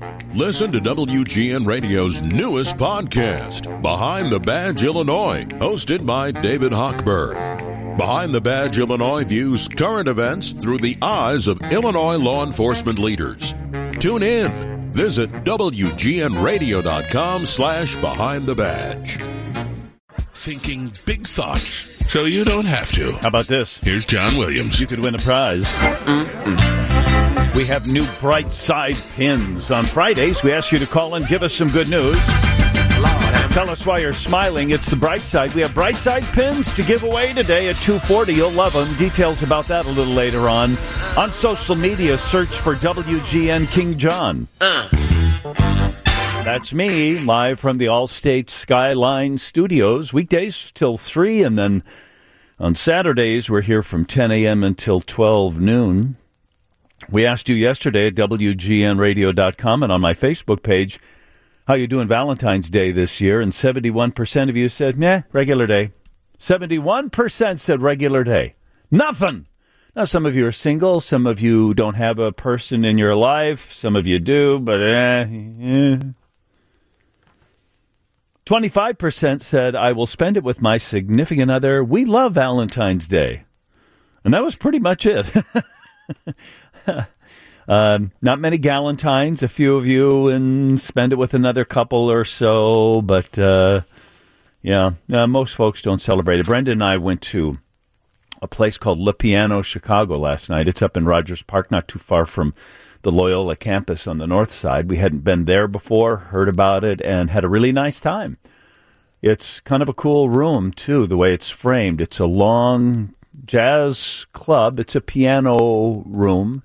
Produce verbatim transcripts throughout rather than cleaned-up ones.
Listen to W G N Radio's newest podcast, Behind the Badge Illinois, hosted by David Hochberg. Behind the Badge Illinois views current events through the eyes of Illinois law enforcement leaders. Tune in. Visit W G N radio dot com slash behind the badge. Thinking big thoughts so you don't have to. How about this? Here's John Williams. You could win a prize. Mm-mm. We have new Bright Side pins. On Fridays, we ask you to call and give us some good news. Tell us why you're smiling. It's the Bright Side. We have Bright Side pins to give away today at two forty. You'll love them. Details about that a little later on. On social media, search for W G N King John. Uh. That's me, live from the Allstate Skyline Studios. Weekdays till three, and then on Saturdays, we're here from ten a.m. until twelve noon. We asked you yesterday at W G N radio dot com and on my Facebook page, how you doing Valentine's Day this year? And seventy-one percent of you said, meh, regular day. seventy-one percent said regular day. Nothing. Now, some of you are single. Some of you don't have a person in your life. Some of you do, but eh. eh. twenty-five percent said, I will spend it with my significant other. We love Valentine's Day. And that was pretty much it. Um, not many Galentines, a few of you, and spend it with another couple or so. But, uh, yeah, uh, most folks don't celebrate it. Brenda and I went to a place called Le Piano, Chicago last night. It's up in Rogers Park, not too far from the Loyola campus on the north side. We hadn't been there before, heard about it, and had a really nice time. It's kind of a cool room, too, the way it's framed. It's a long jazz club. It's a piano room.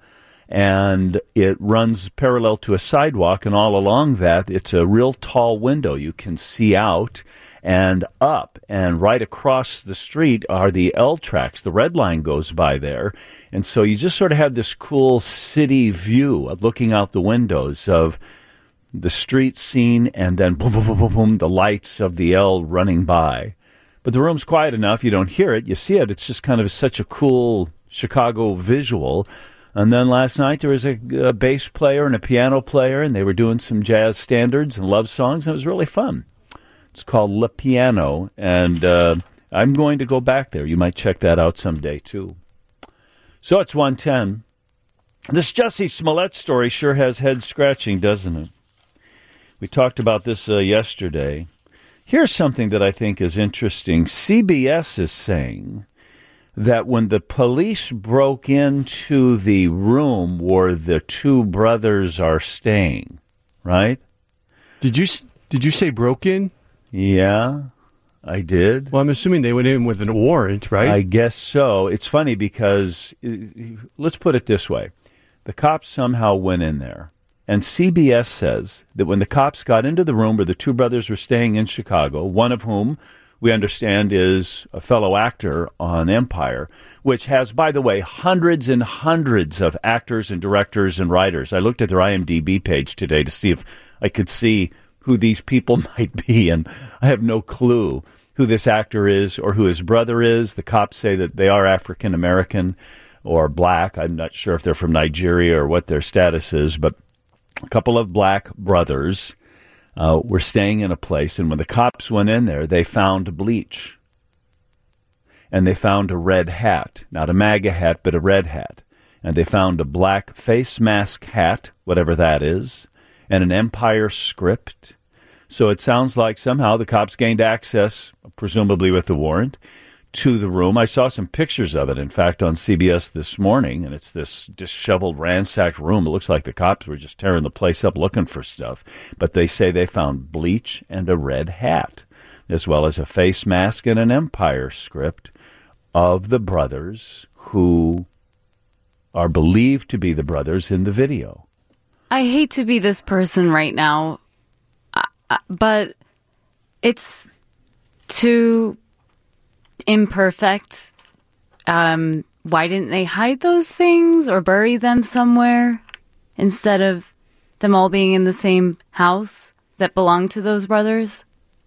And it runs parallel to a sidewalk, and all along that, it's a real tall window. You can see out and up, and right across the street are the L tracks. The red line goes by there, and so you just sort of have this cool city view of looking out the windows of the street scene, and then boom, boom, boom, boom, boom, the lights of the L running by. But the room's quiet enough, you don't hear it, you see it. It's just kind of such a cool Chicago visual. And then last night there was a, a bass player and a piano player, and they were doing some jazz standards and love songs, and it was really fun. It's called Le Piano, and uh, I'm going to go back there. You might check that out someday, too. So it's one ten. This Jussie Smollett story sure has head-scratching, doesn't it? We talked about this uh, yesterday. Here's something that I think is interesting. C B S is saying that when the police broke into the room where the two brothers are staying, right? Did you did you say broke in? Yeah, I did. Well, I'm assuming they went in with a warrant, right? I guess so. It's funny because, let's put it this way. The cops somehow went in there, and C B S says that when the cops got into the room where the two brothers were staying in Chicago, one of whom we understand is a fellow actor on Empire, which has, by the way, hundreds and hundreds of actors and directors and writers. I looked at their I M D B page today to see if I could see who these people might be, and I have no clue who this actor is or who his brother is. The cops say that they are African-American or black. I'm not sure if they're from Nigeria or what their status is, but a couple of black brothers Uh, were staying in a place, and when the cops went in there, they found bleach. And they found a red hat, not a MAGA hat, but a red hat. And they found a black face mask hat, whatever that is, and an Empire script. So it sounds like somehow the cops gained access, presumably with the warrant, to the room. I saw some pictures of it, in fact, on C B S this morning, and it's this disheveled, ransacked room. It looks like the cops were just tearing the place up looking for stuff. But they say they found bleach and a red hat, as well as a face mask and an Empire script of the brothers who are believed to be the brothers in the video. I hate to be this person right now, but it's too imperfect. Um, why didn't they hide those things or bury them somewhere instead of them all being in the same house that belonged to those brothers?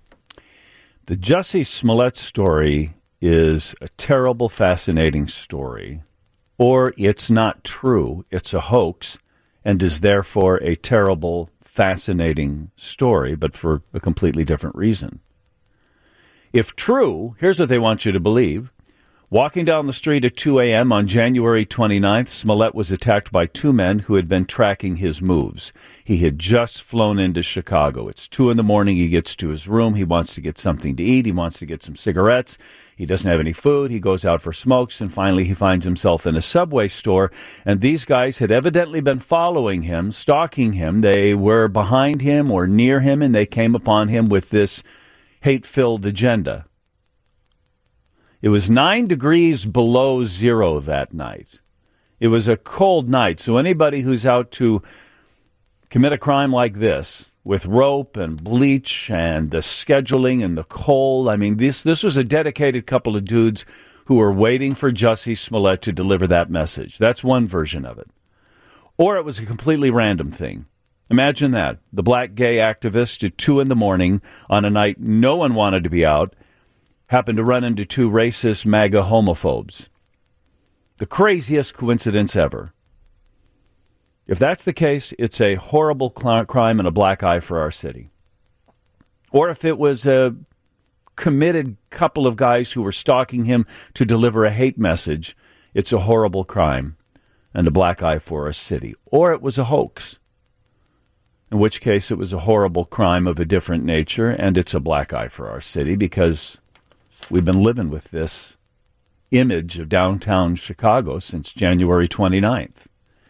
The Jussie Smollett story is a terrible, fascinating story, or it's not true, it's a hoax, and is therefore a terrible, fascinating story, but for a completely different reason. If true, here's what they want you to believe. Walking down the street at two a.m. on January twenty-ninth, Smollett was attacked by two men who had been tracking his moves. He had just flown into Chicago. It's two in the morning. He gets to his room. He wants to get something to eat. He wants to get some cigarettes. He doesn't have any food. He goes out for smokes, and finally he finds himself in a Subway store. And these guys had evidently been following him, stalking him. They were behind him or near him, and they came upon him with this hate-filled agenda. It was nine degrees below zero that night. It was a cold night, so anybody who's out to commit a crime like this, with rope and bleach and the scheduling and the cold, I mean, this this was a dedicated couple of dudes who were waiting for Jussie Smollett to deliver that message. That's one version of it. Or it was a completely random thing. Imagine that. The black gay activist at two in the morning on a night no one wanted to be out happened to run into two racist MAGA homophobes. The craziest coincidence ever. If that's the case, it's a horrible cl- crime and a black eye for our city. Or if it was a committed couple of guys who were stalking him to deliver a hate message, it's a horrible crime and a black eye for our city. Or it was a hoax, in which case it was a horrible crime of a different nature, and it's a black eye for our city because we've been living with this image of downtown Chicago since January twenty-ninth.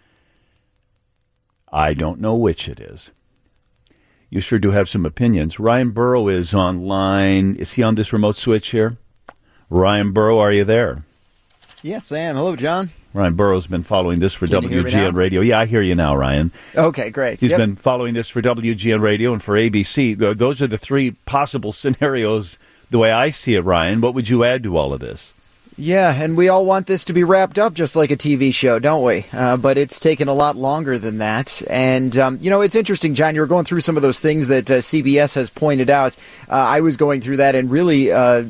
I don't know which it is. You sure do have some opinions. Ryan Burrow is online. Is he on this remote switch here? Ryan Burrow, are you there? Yes, I am. Hello, John. Ryan Burrow's been following this for Can you W G N Radio. Yeah, I hear you now, Ryan. Okay, great. He's Yep. been following this for W G N Radio and for A B C. Those are the three possible scenarios, the way I see it, Ryan. What would you add to all of this? Yeah, and we all want this to be wrapped up just like a T V show, don't we? Uh, but it's taken a lot longer than that. And, um, you know, it's interesting, John, you were going through some of those things that uh, C B S has pointed out. Uh, I was going through that, and really, uh,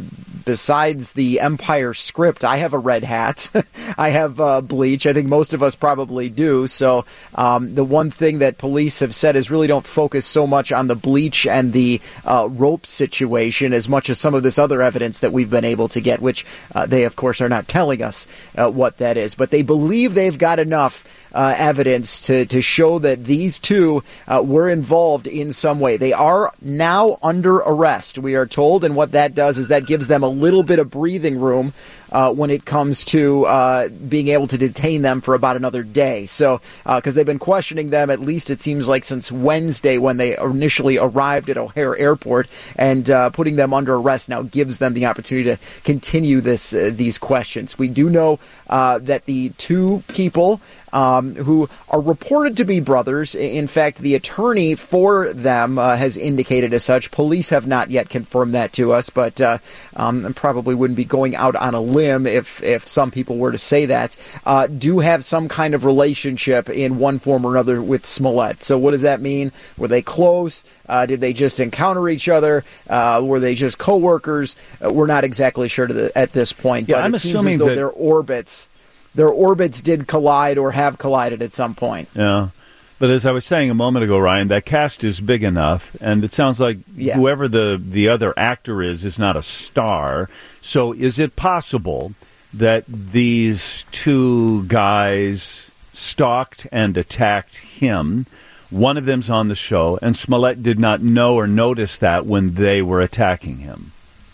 besides the Empire script, I have a red hat. I have uh, bleach. I think most of us probably do. So um, the one thing that police have said is really don't focus so much on the bleach and the uh, rope situation as much as some of this other evidence that we've been able to get, which uh, they, of course, are not telling us uh, what that is. But they believe they've got enough Uh, evidence to, to show that these two uh, were involved in some way. They are now under arrest, we are told, and what that does is that gives them a little bit of breathing room uh, when it comes to uh, being able to detain them for about another day. So, because uh, they've been questioning them, at least it seems like since Wednesday when they initially arrived at O'Hare Airport, and uh, putting them under arrest now gives them the opportunity to continue this uh, these questions. We do know uh, that the two people Um, who are reported to be brothers. In fact, the attorney for them uh, has indicated as such. Police have not yet confirmed that to us, but uh, um, probably wouldn't be going out on a limb if, if some people were to say that, uh, do have some kind of relationship in one form or another with Smollett. So what does that mean? Were they close? Uh, did they just encounter each other? Uh, were they just co-workers? Uh, we're not exactly sure to the, at this point, yeah, but I'm it seems assuming as though that their orbits... Their orbits did collide or have collided at some point. Yeah. But as I was saying a moment ago, Ryan, that cast is big enough, and it sounds like yeah. whoever the, the other actor is is not a star. So is it possible that these two guys stalked and attacked him? One of them's on the show, and Smollett did not know or notice that when they were attacking him.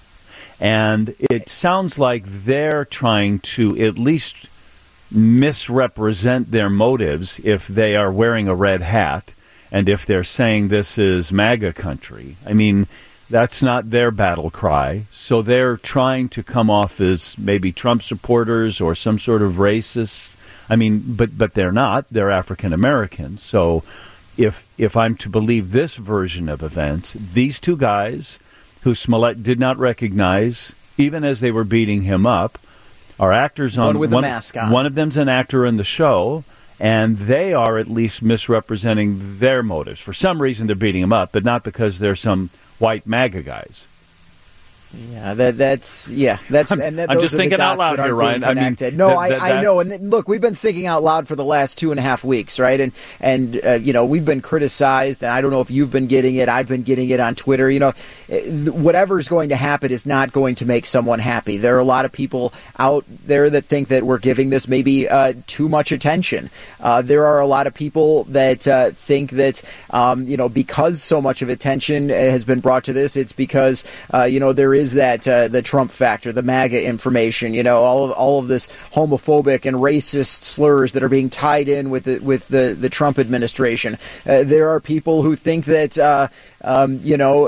And it sounds like they're trying to at least misrepresent their motives if they are wearing a red hat and if they're saying this is MAGA country. I mean, that's not their battle cry. So they're trying to come off as maybe Trump supporters or some sort of racists. I mean, but but they're not. They're African Americans. So if if I'm to believe this version of events, these two guys who Smollett did not recognize, even as they were beating him up, are actors on one with one, a mask on. One of them's an actor in the show, and they are at least misrepresenting their motives. For some reason, they're beating him up, but not because they're some white MAGA guys. Yeah, that that's yeah, that's and that, I'm those just are the thinking out dots loud that here, aren't being Ryan. I mean, connected. no, that- I, that- I know, that's- and th- look, we've been thinking out loud for the last two and a half weeks, right? And and uh, you know, we've been criticized, and I don't know if you've been getting it. I've been getting it on Twitter. You know, whatever's going to happen is not going to make someone happy. There are a lot of people out there that think that we're giving this maybe uh, too much attention. Uh, there are a lot of people that uh, think that um, you know, because so much of attention has been brought to this, it's because uh, you know, there is that uh, the Trump factor, the MAGA information, you know, all of all of this homophobic and racist slurs that are being tied in with the with the, the Trump administration. Uh, there are people who think that uh, um, you know,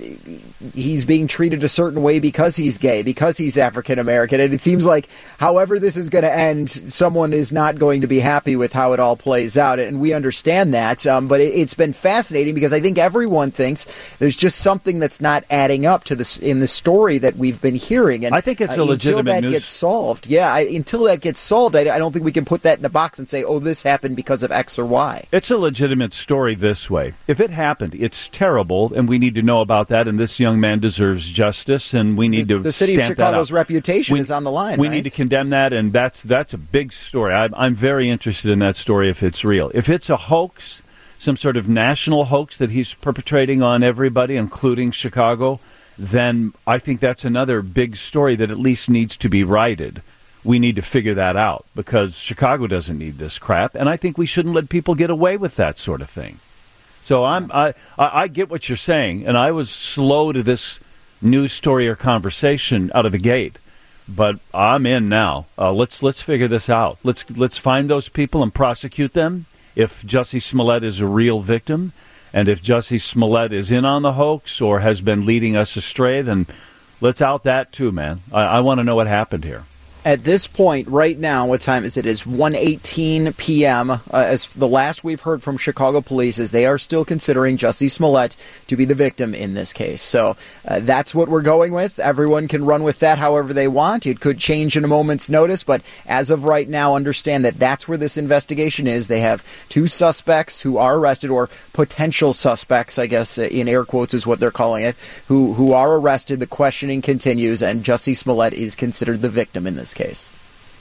he's being treated a certain way because he's gay, because he's African American, and it seems like however this is going to end, someone is not going to be happy with how it all plays out, and we understand that. Um, but it, it's been fascinating because I think everyone thinks there's just something that's not adding up to this in the story that we've been hearing. And I think it's a uh, legitimate until that news. gets solved. Yeah, I, until that gets solved, I, I don't think we can put that in a box and say, "Oh, this happened because of X or Y." It's a legitimate story this way. If it happened, it's terrible, and we need to know about that. And this young man deserves justice, and we need The, to the city of stamp that Chicago's out. reputation We- is on the line. We right? need to condemn that, and that's that's a big story. I, I'm very interested in that story if it's real. If it's a hoax, some sort of national hoax that he's perpetrating on everybody, including Chicago, then I think that's another big story that at least needs to be righted. We need to figure that out because Chicago doesn't need this crap, and I think we shouldn't let people get away with that sort of thing. So I'm I I I get what you're saying, and I was slow to this news story or conversation out of the gate, but I'm in now. Uh, let's let's figure this out. Let's let's find those people and prosecute them if Jussie Smollett is a real victim, and if Jussie Smollett is in on the hoax or has been leading us astray, then let's out that too, man. I, I want to know what happened here. At this point, right now, what time is it? It's one eighteen p.m. Uh, as the last we've heard from Chicago police is they are still considering Jussie Smollett to be the victim in this case. So uh, that's what we're going with. Everyone can run with that however they want. It could change in a moment's notice, but as of right now, understand that that's where this investigation is. They have two suspects who are arrested, or potential suspects, I guess, uh, in air quotes is what they're calling it, who, who are arrested. The questioning continues, and Jussie Smollett is considered the victim in this case.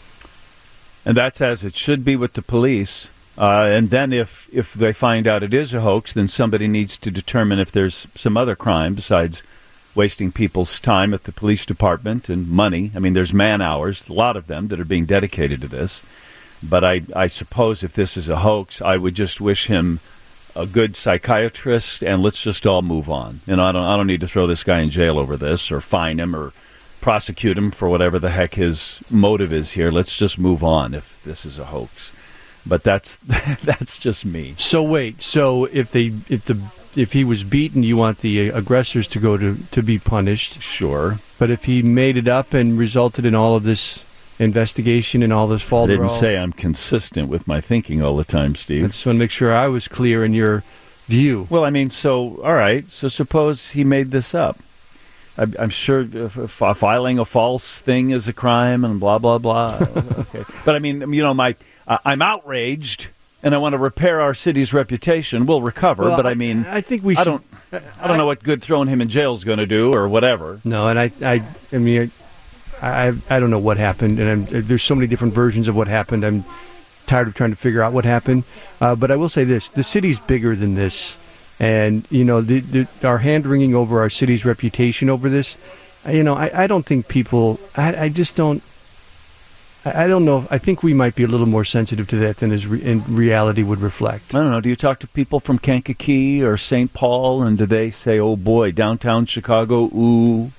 And that's as it should be with the police. Uh, and then if, if they find out it is a hoax, then somebody needs to determine if there's some other crime besides wasting people's time at the police department and money. I mean, there's man hours, a lot of them, that are being dedicated to this. But I, I suppose if this is a hoax, I would just wish him a good psychiatrist, and let's just all move on. You know, I don't, I don't need to throw this guy in jail over this or fine him or prosecute him for whatever the heck his motive is here. Let's just move on if this is a hoax. But that's that's just me. So wait, so if they if the if he was beaten, you want the aggressors to go to, to be punished. Sure. But if he made it up and resulted in all of this investigation and all this I falderall, didn't say I'm consistent with my thinking all the time, Steve. I just want to make sure I was clear in your view. Well, I mean, so, all right, so suppose he made this up. I'm, I'm sure if, if filing a false thing is a crime and blah, blah, blah. Okay. But, I mean, you know, my uh, I'm outraged, and I want to repair our city's reputation. We'll recover, Well, but, I mean, I think we I should. don't, I don't know what good throwing him in jail is going to do or whatever. No, and I, I, I mean, I, I, I don't know what happened, and I'm, there's so many different versions of what happened. I'm tired of trying to figure out what happened. Uh, but I will say this: the city's bigger than this, and you know, the, the, our hand wringing over our city's reputation over this. You know, I, I don't think people. I, I just don't. I, I don't know. I think we might be a little more sensitive to that than is re, in reality would reflect. I don't know. Do you talk to people from Kankakee or Saint Paul, and do they say, "Oh boy, downtown Chicago, ooh"?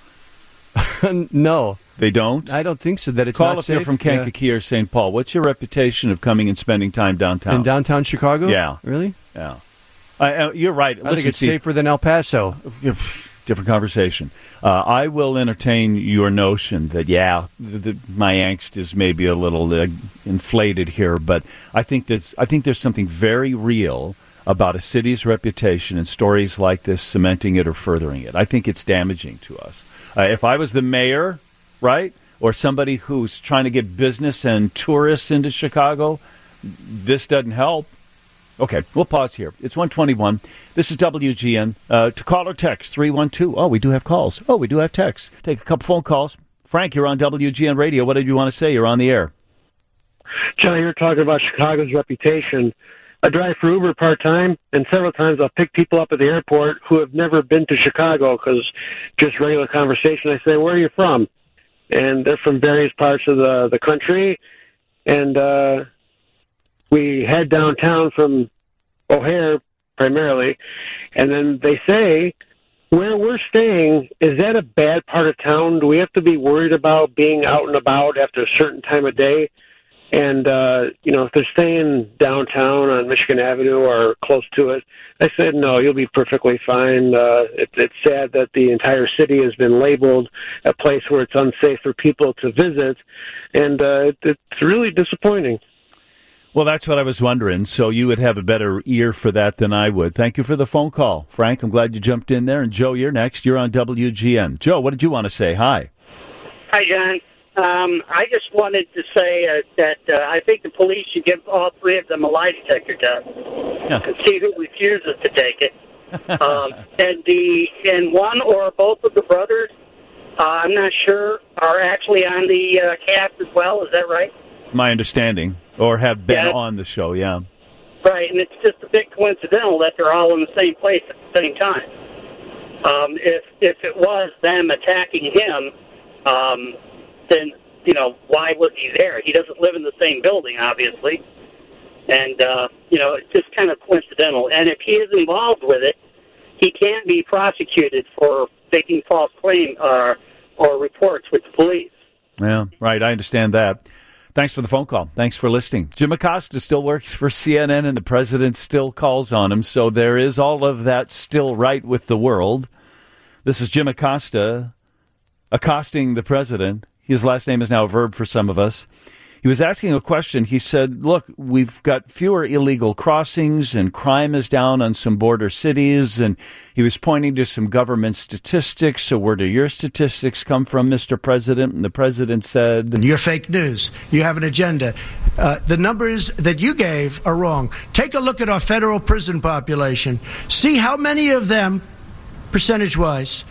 No. They don't? I don't think so. That it's Call not if safe. you're from Kankakee yeah. or Saint Paul. What's your reputation of coming and spending time downtown? In downtown Chicago? Yeah. Really? Yeah. I, uh, you're right. I Listen, think it's Steve, safer than El Paso. Different conversation. Uh, I will entertain your notion that, yeah, the, the, my angst is maybe a little uh, inflated here, but I think that's, I think there's something very real about a city's reputation and stories like this cementing it or furthering it. I think it's damaging to us. Uh, if I was the mayor, right, or somebody who's trying to get business and tourists into Chicago, this doesn't help. Okay, we'll pause here. It's one twenty-one. This is W G N. Uh, to call or text, three one two. Oh, we do have calls. Oh, we do have texts. Take a couple phone calls. Frank, you're on W G N Radio. What did you want to say? You're on the air. John, you're talking about Chicago's reputation. I drive for Uber part-time, and several times I'll pick people up at the airport who have never been to Chicago because just regular conversation. I say, where are you from? And they're from various parts of the, the country. And uh, we head downtown from O'Hare primarily. And then they say, where we're staying, is that a bad part of town? Do we have to be worried about being out and about after a certain time of day? And, uh, you know, if they're staying downtown on Michigan Avenue or close to it, I said, no, you'll be perfectly fine. Uh, it, it's sad that the entire city has been labeled a place where it's unsafe for people to visit. And uh, it, it's really disappointing. Well, that's what I was wondering. So you would have a better ear for that than I would. Thank you for the phone call, Frank. I'm glad you jumped in there. And Joe, you're next. You're on W G N. Joe, what did you want to say? Hi. Hi, John. Um, I just wanted to say uh, that uh, I think the police should give all three of them a lie detector test yeah. and see who refuses to take it. um, and the and one or both of the brothers, uh, I'm not sure, are actually on the uh, cast as well. Is that right? It's my understanding, or have been yeah. on the show. Yeah. Right, and it's just a bit coincidental that they're all in the same place at the same time. Um, if if it was them attacking him. Um, then, you know, why was he there? He doesn't live in the same building, obviously. And, uh, you know, it's just kind of coincidental. And if he is involved with it, he can't be prosecuted for making false claims uh, or reports with the police. Yeah, right. I understand that. Thanks for the phone call. Thanks for listening. Jim Acosta still works for C N N, and the president still calls on him. So there is all of that still right with the world. This is Jim Acosta accosting the president. His last name is now a verb for some of us. He was asking a question. He said, look, we've got fewer illegal crossings and crime is down on some border cities. And he was pointing to some government statistics. So where do your statistics come from, Mister President? And the president said, you're fake news. You have an agenda. Uh, the numbers that you gave are wrong. Take a look at our federal prison population. See how many of them, percentage-wise,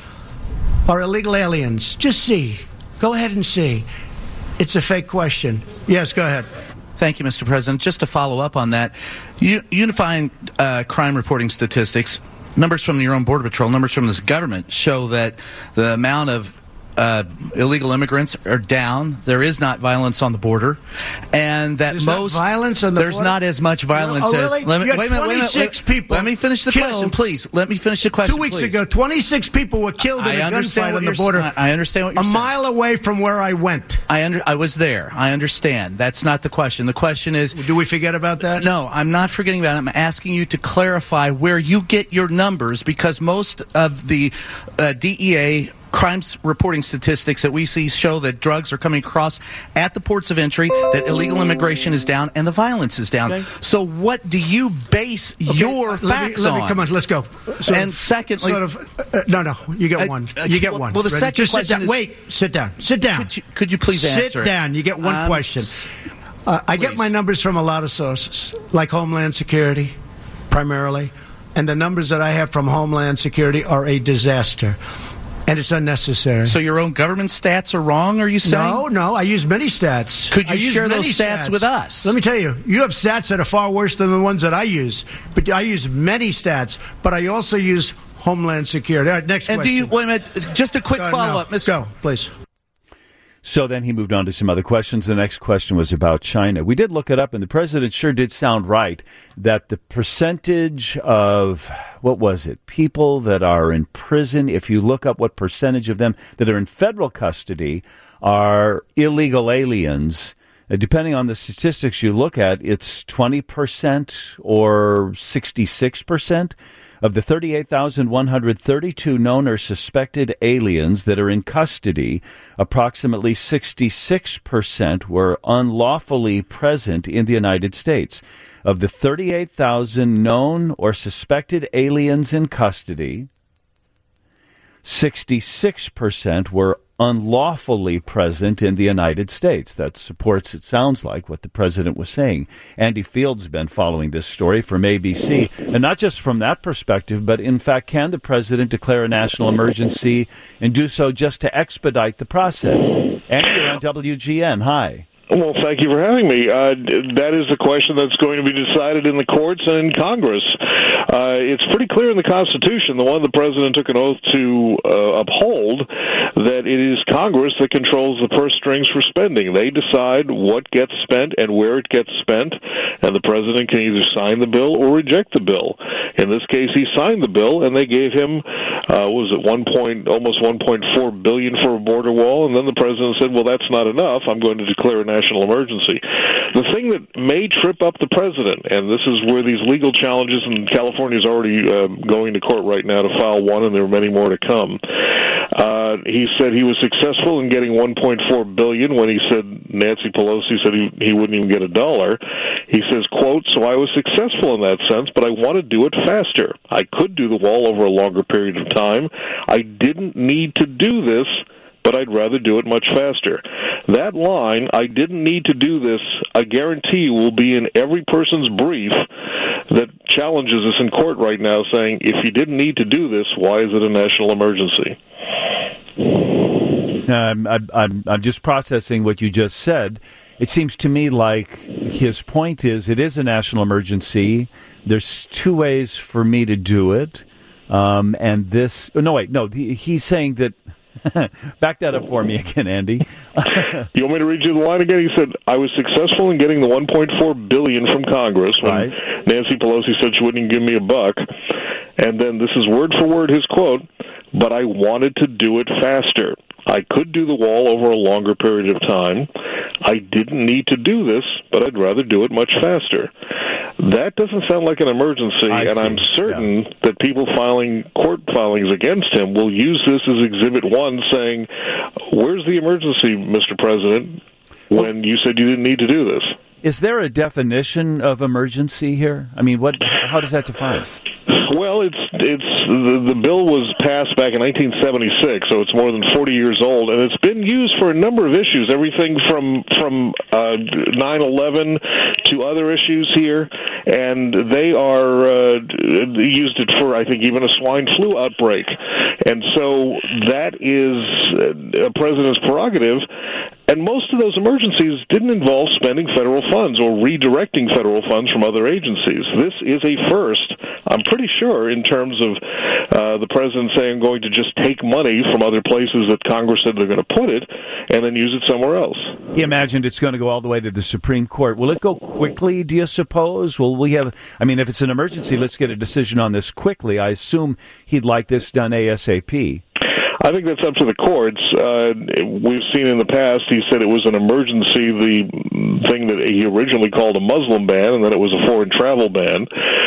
are illegal aliens. Just see. Go ahead and see. It's a fake question. Yes, go ahead. Thank you, Mister President. Just to follow up on that, U- unifying uh, crime reporting statistics, numbers from your own Border Patrol, numbers from this government show that the amount of Uh, illegal immigrants are down. There is not violence on the border, and that there's most not violence on the there's border? not as much violence oh, really? as. Let me, you had wait a minute, wait a minute, twenty-six wait, people. Let me finish the killed. question, please. Let me finish the question. Two weeks please. ago, twenty-six people were killed in I a gunfight on the border. I understand what you're a saying. A mile away from where I went. I under, I was there. I understand. That's not the question. The question is, do we forget about that? No, I'm not forgetting about it. I'm asking you to clarify where you get your numbers, because most of the uh, D E A crimes reporting statistics that we see show that drugs are coming across at the ports of entry, that illegal immigration is down, and the violence is down. Okay. So what do you base okay. your let facts me, let on? Me, come on, let's go. Sort and of, secondly... Sort of, uh, no, no, you get uh, one. You get well, one. Well, the Ready? second Just question sit down. is... Wait, sit down. Sit down. Could you, could you please sit answer Sit down. It? You get one um, question. Uh, I get my numbers from a lot of sources, like Homeland Security, primarily. And the numbers that I have from Homeland Security are a disaster. And it's unnecessary. So your own government stats are wrong, are you saying? No, no. I use many stats. Could you I share those stats, stats with us? Let me tell you, you have stats that are far worse than the ones that I use. But I use many stats. But I also use Homeland Security. All right, next and question. And do you, wait a minute, just a quick uh, follow-up, no. Mister Go, please. So then he moved on to some other questions. The next question was about China. We did look it up, and the president sure did sound right that the percentage of, what was it, people that are in prison, if you look up what percentage of them that are in federal custody are illegal aliens, uh, depending on the statistics you look at, it's twenty percent or sixty-six percent. Of the thirty-eight thousand one hundred thirty-two known or suspected aliens that are in custody, approximately sixty-six percent were unlawfully present in the United States. Of the thirty-eight thousand known or suspected aliens in custody, sixty-six percent were unlawfully present in the United States. That supports, it sounds like, what the president was saying. Andy Field's been following this story from A B C, and not just from that perspective, but in fact, can the president declare a national emergency and do so just to expedite the process? Andy, you're on W G N. Hi. Well, thank you for having me. Uh, that is a question that's going to be decided in the courts and in Congress. Uh, it's pretty clear in the Constitution, the one the president took an oath to uh, uphold, that it is Congress that controls the purse strings for spending. They decide what gets spent and where it gets spent, and the president can either sign the bill or reject the bill. In this case, he signed the bill, and they gave him, uh, what was it, one point, almost one point four billion dollars for a border wall, and then the president said, well, that's not enough. I'm going to declare a national emergency. The thing that may trip up the president, and this is where these legal challenges, and California is already uh, going to court right now to file one, and there are many more to come. Uh, he said he was successful in getting one point four billion dollars when he said Nancy Pelosi said he, he wouldn't even get a dollar. He says, quote, so I was successful in that sense, but I want to do it faster. I could do the wall over a longer period of time. I didn't need to do this, but I'd rather do it much faster. That line, I didn't need to do this, I guarantee will be in every person's brief that challenges us in court right now, saying, if you didn't need to do this, why is it a national emergency? Um, I, I'm, I'm just processing what you just said. It seems to me like his point is it is a national emergency. There's two ways for me to do it. Um, and this, oh, no, wait, no, he, he's saying that, back that up for me again, Andy. You want me to read you the line again? He said, I was successful in getting the one point four billion dollars from Congress when right. Nancy Pelosi said she wouldn't give me a buck. And then this is word for word his quote, but I wanted to do it faster. I could do the wall over a longer period of time. I didn't need to do this, but I'd rather do it much faster. That doesn't sound like an emergency, I and see. I'm certain yeah. that people filing court filings against him will use this as Exhibit one, saying, where's the emergency, Mister President, when you said you didn't need to do this? Is there a definition of emergency here? I mean, what? How does that define? Well, it's it's the, the bill was passed back in nineteen seventy-six, so it's more than forty years old, and it's been used for a number of issues, everything from from uh, nine eleven to other issues here, and they are uh, used it for, I think, even a swine flu outbreak, and so that is a president's prerogative. And most of those emergencies didn't involve spending federal funds or redirecting federal funds from other agencies. This is a first, I'm pretty sure, in terms of uh, the president saying going to just take money from other places that Congress said they're going to put it and then use it somewhere else. He imagined it's going to go all the way to the Supreme Court. Will it go quickly, do you suppose? Will we have, I mean, if it's an emergency, let's get a decision on this quickly. I assume he'd like this done ASAP. I think that's up to the courts. Uh, we've seen in the past, he said it was an emergency, the thing that he originally called a Muslim ban, and then it was a foreign travel ban.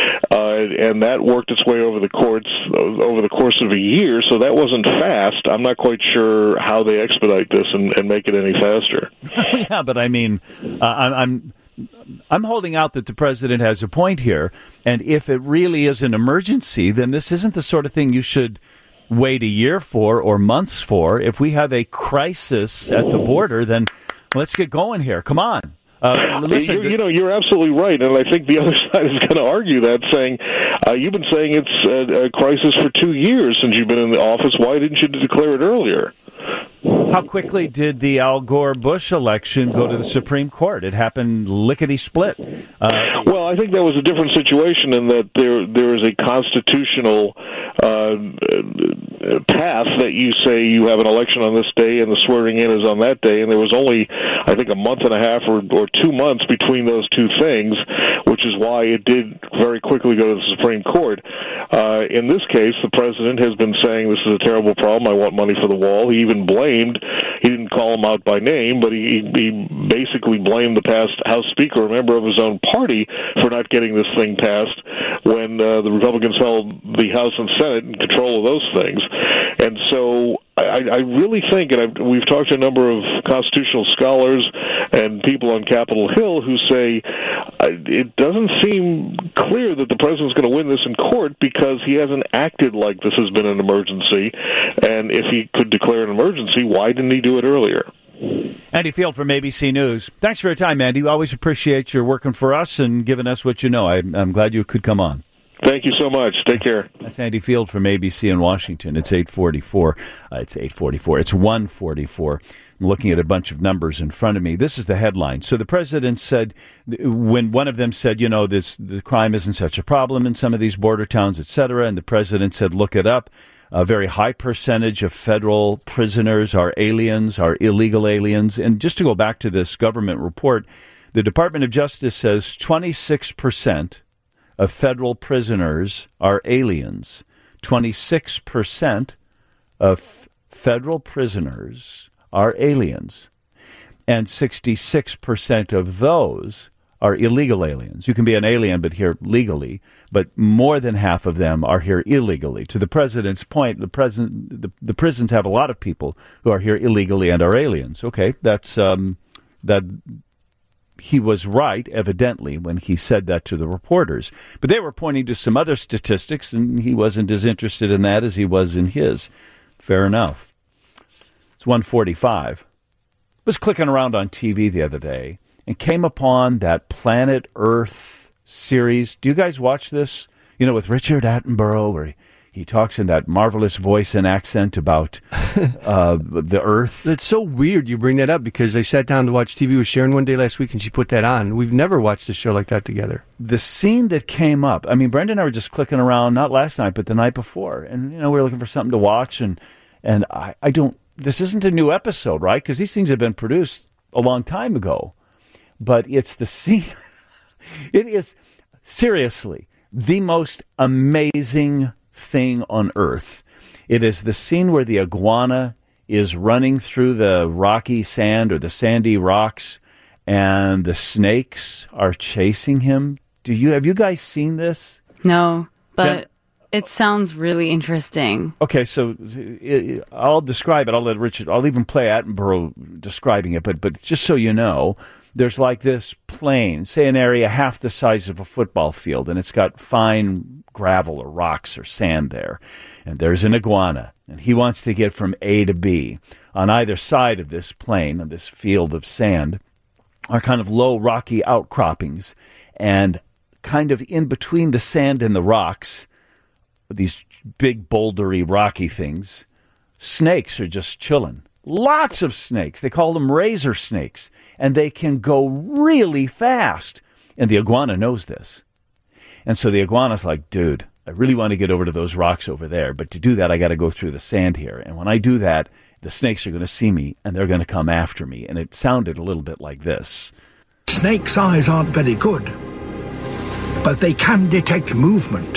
Uh, and that worked its way over the courts over the course of a year, so that wasn't fast. I'm not quite sure how they expedite this and, and make it any faster. Yeah, but I mean, uh, I'm... I'm I'm holding out that the president has a point here, and if it really is an emergency, then this isn't the sort of thing you should wait a year for or months for. If we have a crisis at the border, then let's get going here. Come on. Uh, listen, you, you know, you're absolutely right, and I think the other side is going to argue that, saying, uh, you've been saying it's a, a crisis for two years since you've been in the office. Why didn't you declare it earlier? How quickly did the Al Gore-Bush election go to the Supreme Court? It happened lickety-split. Uh, well, I think that was a different situation in that there there is a constitutional uh, path that you say you have an election on this day and the swearing in is on that day, and there was only, I think, a month and a half or, or two months between those two things, which is why it did very quickly go to the Supreme Court. Uh, in this case, the president has been saying this is a terrible problem, I want money for the wall. He even blamed, he didn't call him out by name, but he, he basically blamed the past House Speaker, a member of his own party, for not getting this thing passed when uh, the Republicans held the House and Senate in control of those things. And so I, I really think, and I've, we've talked to a number of constitutional scholars and people on Capitol Hill who say it doesn't seem clear that the president's going to win this in court because he hasn't acted like this has been an emergency. And if he could declare an emergency, why didn't he do it earlier? Andy Field from A B C News. Thanks for your time, Andy. We always appreciate your working for us and giving us what you know. I, I'm glad you could come on. Thank you so much. Take care. That's Andy Field from A B C in Washington. It's eight forty-four. Uh, it's eight forty-four. It's one forty-four. I'm looking at a bunch of numbers in front of me. This is the headline. So the president said, when one of them said, you know, this the crime isn't such a problem in some of these border towns, et cetera, and the president said, look it up. A very high percentage of federal prisoners are aliens, are illegal aliens. And just to go back to this government report, the Department of Justice says twenty-six percent of federal prisoners are aliens. twenty-six percent of federal prisoners are aliens. And sixty-six percent of those are illegal aliens. You can be an alien but here legally, but more than half of them are here illegally. To the president's point, the president, the, the prisons have a lot of people who are here illegally and are aliens. Okay, that's um, that. He was right, evidently, when he said that to the reporters. But they were pointing to some other statistics, and he wasn't as interested in that as he was in his. Fair enough. It's one forty-five. I was clicking around on T V the other day and came upon that Planet Earth series. Do you guys watch this? You know, with Richard Attenborough, where he, he talks in that marvelous voice and accent about uh, the Earth. It's so weird you bring that up because I sat down to watch T V with Sharon one day last week and she put that on. We've never watched a show like that together. The scene that came up, I mean, Brenda and I were just clicking around, not last night, but the night before. And, you know, we were looking for something to watch. And, and I, I don't, this isn't a new episode, right? Because these things have been produced a long time ago. But it's the scene. It is, seriously, the most amazing thing on earth. It is the scene where the iguana is running through the rocky sand or the sandy rocks and the snakes are chasing him. Do you have you guys seen this? No, but Jen? It sounds really interesting. Okay, so it, I'll describe it. I'll let Richard, I'll even play Attenborough describing it, but but just so you know, there's like this plain, say an area half the size of a football field, and it's got fine gravel or rocks or sand there. And there's an iguana, and he wants to get from A to B. On either side of this plain, of this field of sand, are kind of low rocky outcroppings. And kind of in between the sand and the rocks, these big bouldery rocky things, snakes are just chilling. Lots of snakes. They call them razor snakes. And they can go really fast. And the iguana knows this. And so the iguana's like, dude, I really want to get over to those rocks over there. But to do that, I got to go through the sand here. And when I do that, the snakes are going to see me and they're going to come after me. And it sounded a little bit like this. Snakes' eyes aren't very good, but they can detect movement.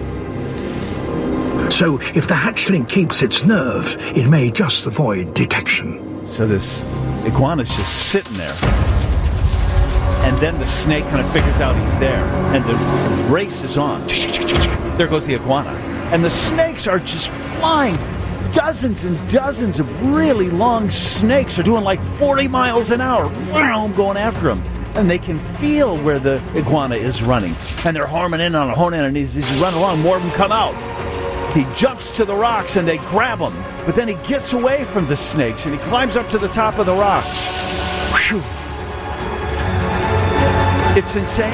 So if the hatchling keeps its nerve, it may just avoid detection. So this iguana's just sitting there. And then the snake kind of figures out he's there. And the race is on. There goes the iguana. And the snakes are just flying. Dozens and dozens of really long snakes are doing like forty miles an hour. Going after him. And they can feel where the iguana is running. And they're homing in on a hone in. And he's, he's running along. More of them come out. He jumps to the rocks and they grab him. But then he gets away from the snakes and he climbs up to the top of the rocks. Whew. It's insane.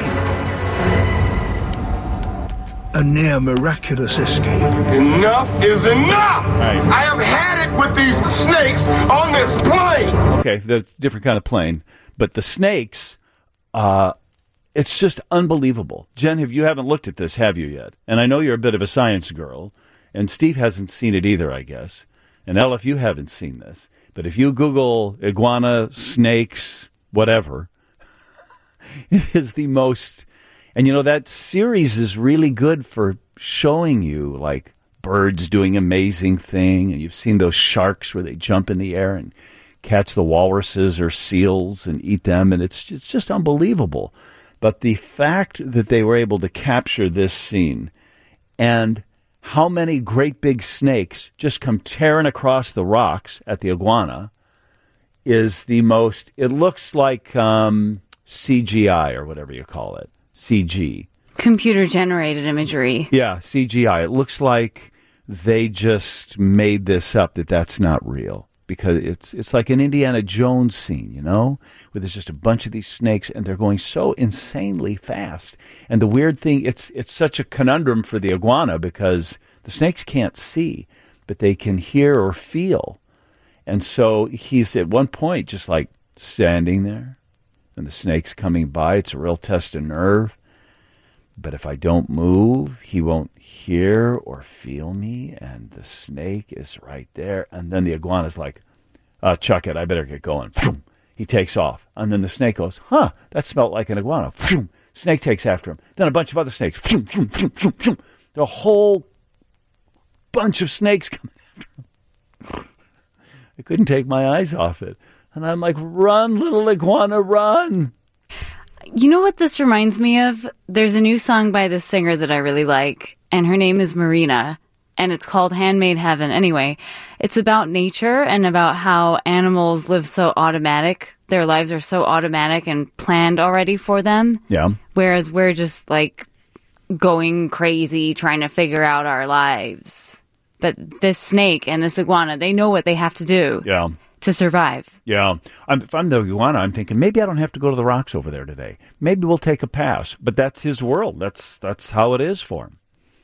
A near miraculous escape. Enough is enough! Right. I have had it with these snakes on this plane! Okay, that's a different kind of plane. But the snakes, uh, it's just unbelievable. Jen, have you haven't looked at this, have you yet? And I know you're a bit of a science girl. And Steve hasn't seen it either, I guess. And Ella, if you haven't seen this. But if you Google iguana, snakes, whatever, it is the most... And, you know, that series is really good for showing you, like, birds doing amazing thing. And you've seen those sharks where they jump in the air and catch the walruses or seals and eat them. And it's, it's just unbelievable. But the fact that they were able to capture this scene and how many great big snakes just come tearing across the rocks at the iguana, is the most, it looks like um, C G I or whatever you call it, C G. Computer-generated imagery. Yeah, C G I. It looks like they just made this up, that that's not real. Because it's it's like an Indiana Jones scene, you know, where there's just a bunch of these snakes and they're going so insanely fast. And the weird thing, it's it's such a conundrum for the iguana because the snakes can't see, but they can hear or feel. And so he's at one point just like standing there and the snake's coming by. It's a real test of nerve. But if I don't move, he won't hear or feel me, and the snake is right there. And then the iguana's like, uh, chuck it, I better get going. He takes off. And then the snake goes, huh, that smelled like an iguana. Snake takes after him. Then a bunch of other snakes. The whole bunch of snakes coming after him. I couldn't take my eyes off it. And I'm like, run, little iguana, run. You know what this reminds me of? There's a new song by this singer that I really like, and her name is Marina, and it's called Handmade Heaven. Anyway, it's about nature and about how animals live so automatic. Their lives are so automatic and planned already for them. Yeah. Whereas we're just, like, going crazy trying to figure out our lives. But this snake and this iguana, they know what they have to do. Yeah. To survive. Yeah. I'm, if I'm the iguana, I'm thinking, maybe I don't have to go to the rocks over there today. Maybe we'll take a pass. But that's his world. That's that's how it is for him.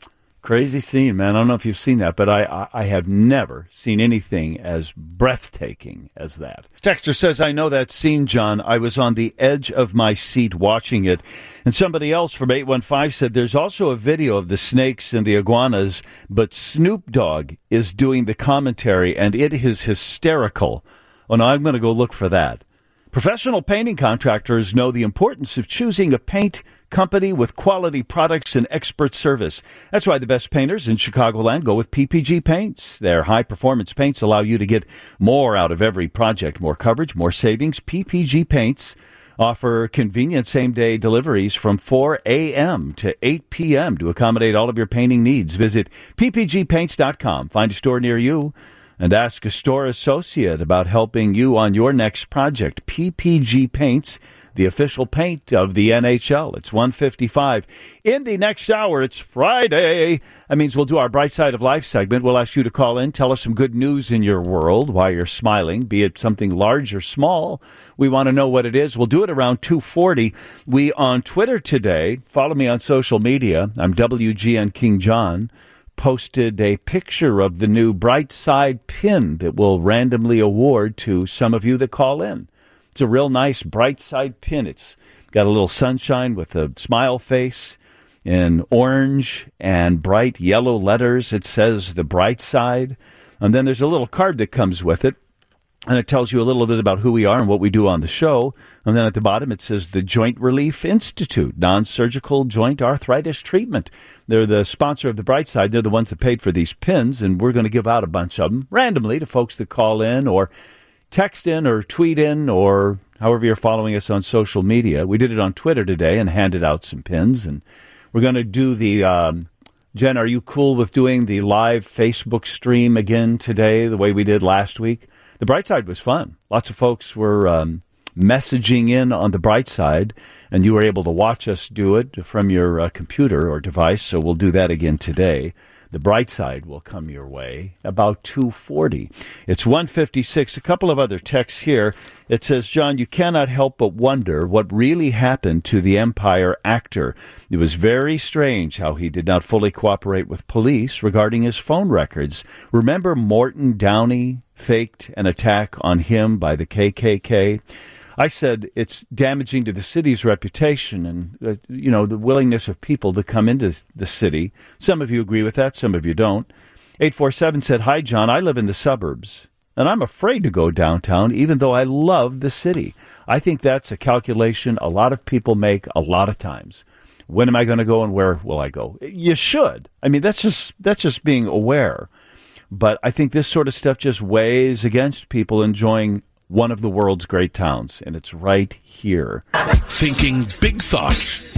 Crazy scene, man. I don't know if you've seen that, but I, I, I have never seen anything as breathtaking as that. Texter says, I know that scene, John. I was on the edge of my seat watching it. And somebody else from eight one five said, there's also a video of the snakes and the iguanas, but Snoop Dogg is doing the commentary, and it is hysterical. Oh, no, I'm going to go look for that. Professional painting contractors know the importance of choosing a paint company with quality products and expert service. That's why the best painters in Chicagoland go with P P G Paints. Their high-performance paints allow you to get more out of every project, more coverage, more savings. P P G Paints offer convenient same-day deliveries from four a.m. to eight p.m. to accommodate all of your painting needs. Visit p p g paints dot com. Find a store near you and ask a store associate about helping you on your next project. P P G Paints, the official paint of the N H L. It's one fifty-five. In the next hour, it's Friday. That means we'll do our Bright Side of Life segment. We'll ask you to call in, tell us some good news in your world while you're smiling, be it something large or small. We want to know what it is. We'll do it around two forty. We on Twitter today, follow me on social media. I'm W G N King John. Posted a picture of the new Bright Side pin that we'll randomly award to some of you that call in. It's a real nice Bright Side pin. It's got a little sunshine with a smile face in orange and bright yellow letters. It says the Bright Side. And then there's a little card that comes with it. And it tells you a little bit about who we are and what we do on the show. And then at the bottom, it says the Joint Relief Institute, non-surgical joint arthritis treatment. They're the sponsor of the Bright Side. They're the ones that paid for these pins, and we're going to give out a bunch of them randomly to folks that call in or text in or tweet in or however you're following us on social media. We did it on Twitter today and handed out some pins. And we're going to do the... Um, Jen, are you cool with doing the live Facebook stream again today the way we did last week? The Bright Side was fun. Lots of folks were um, messaging in on the Bright Side, and you were able to watch us do it from your uh, computer or device, so we'll do that again today. The Bright Side will come your way about two forty. It's one fifty-six. A couple of other texts here. It says, John, you cannot help but wonder what really happened to the Empire actor. It was very strange how he did not fully cooperate with police regarding his phone records. Remember Morton Downey faked an attack on him by the K K K? I said it's damaging to the city's reputation and, uh, you know, the willingness of people to come into the city. Some of you agree with that. Some of you don't. eight four seven said, hi, John. I live in the suburbs, and I'm afraid to go downtown, even though I love the city. I think that's a calculation a lot of people make a lot of times. When am I going to go and where will I go? You should. I mean, that's just that's just being aware. But I think this sort of stuff just weighs against people enjoying one of the world's great towns, and it's right here. Thinking big thoughts.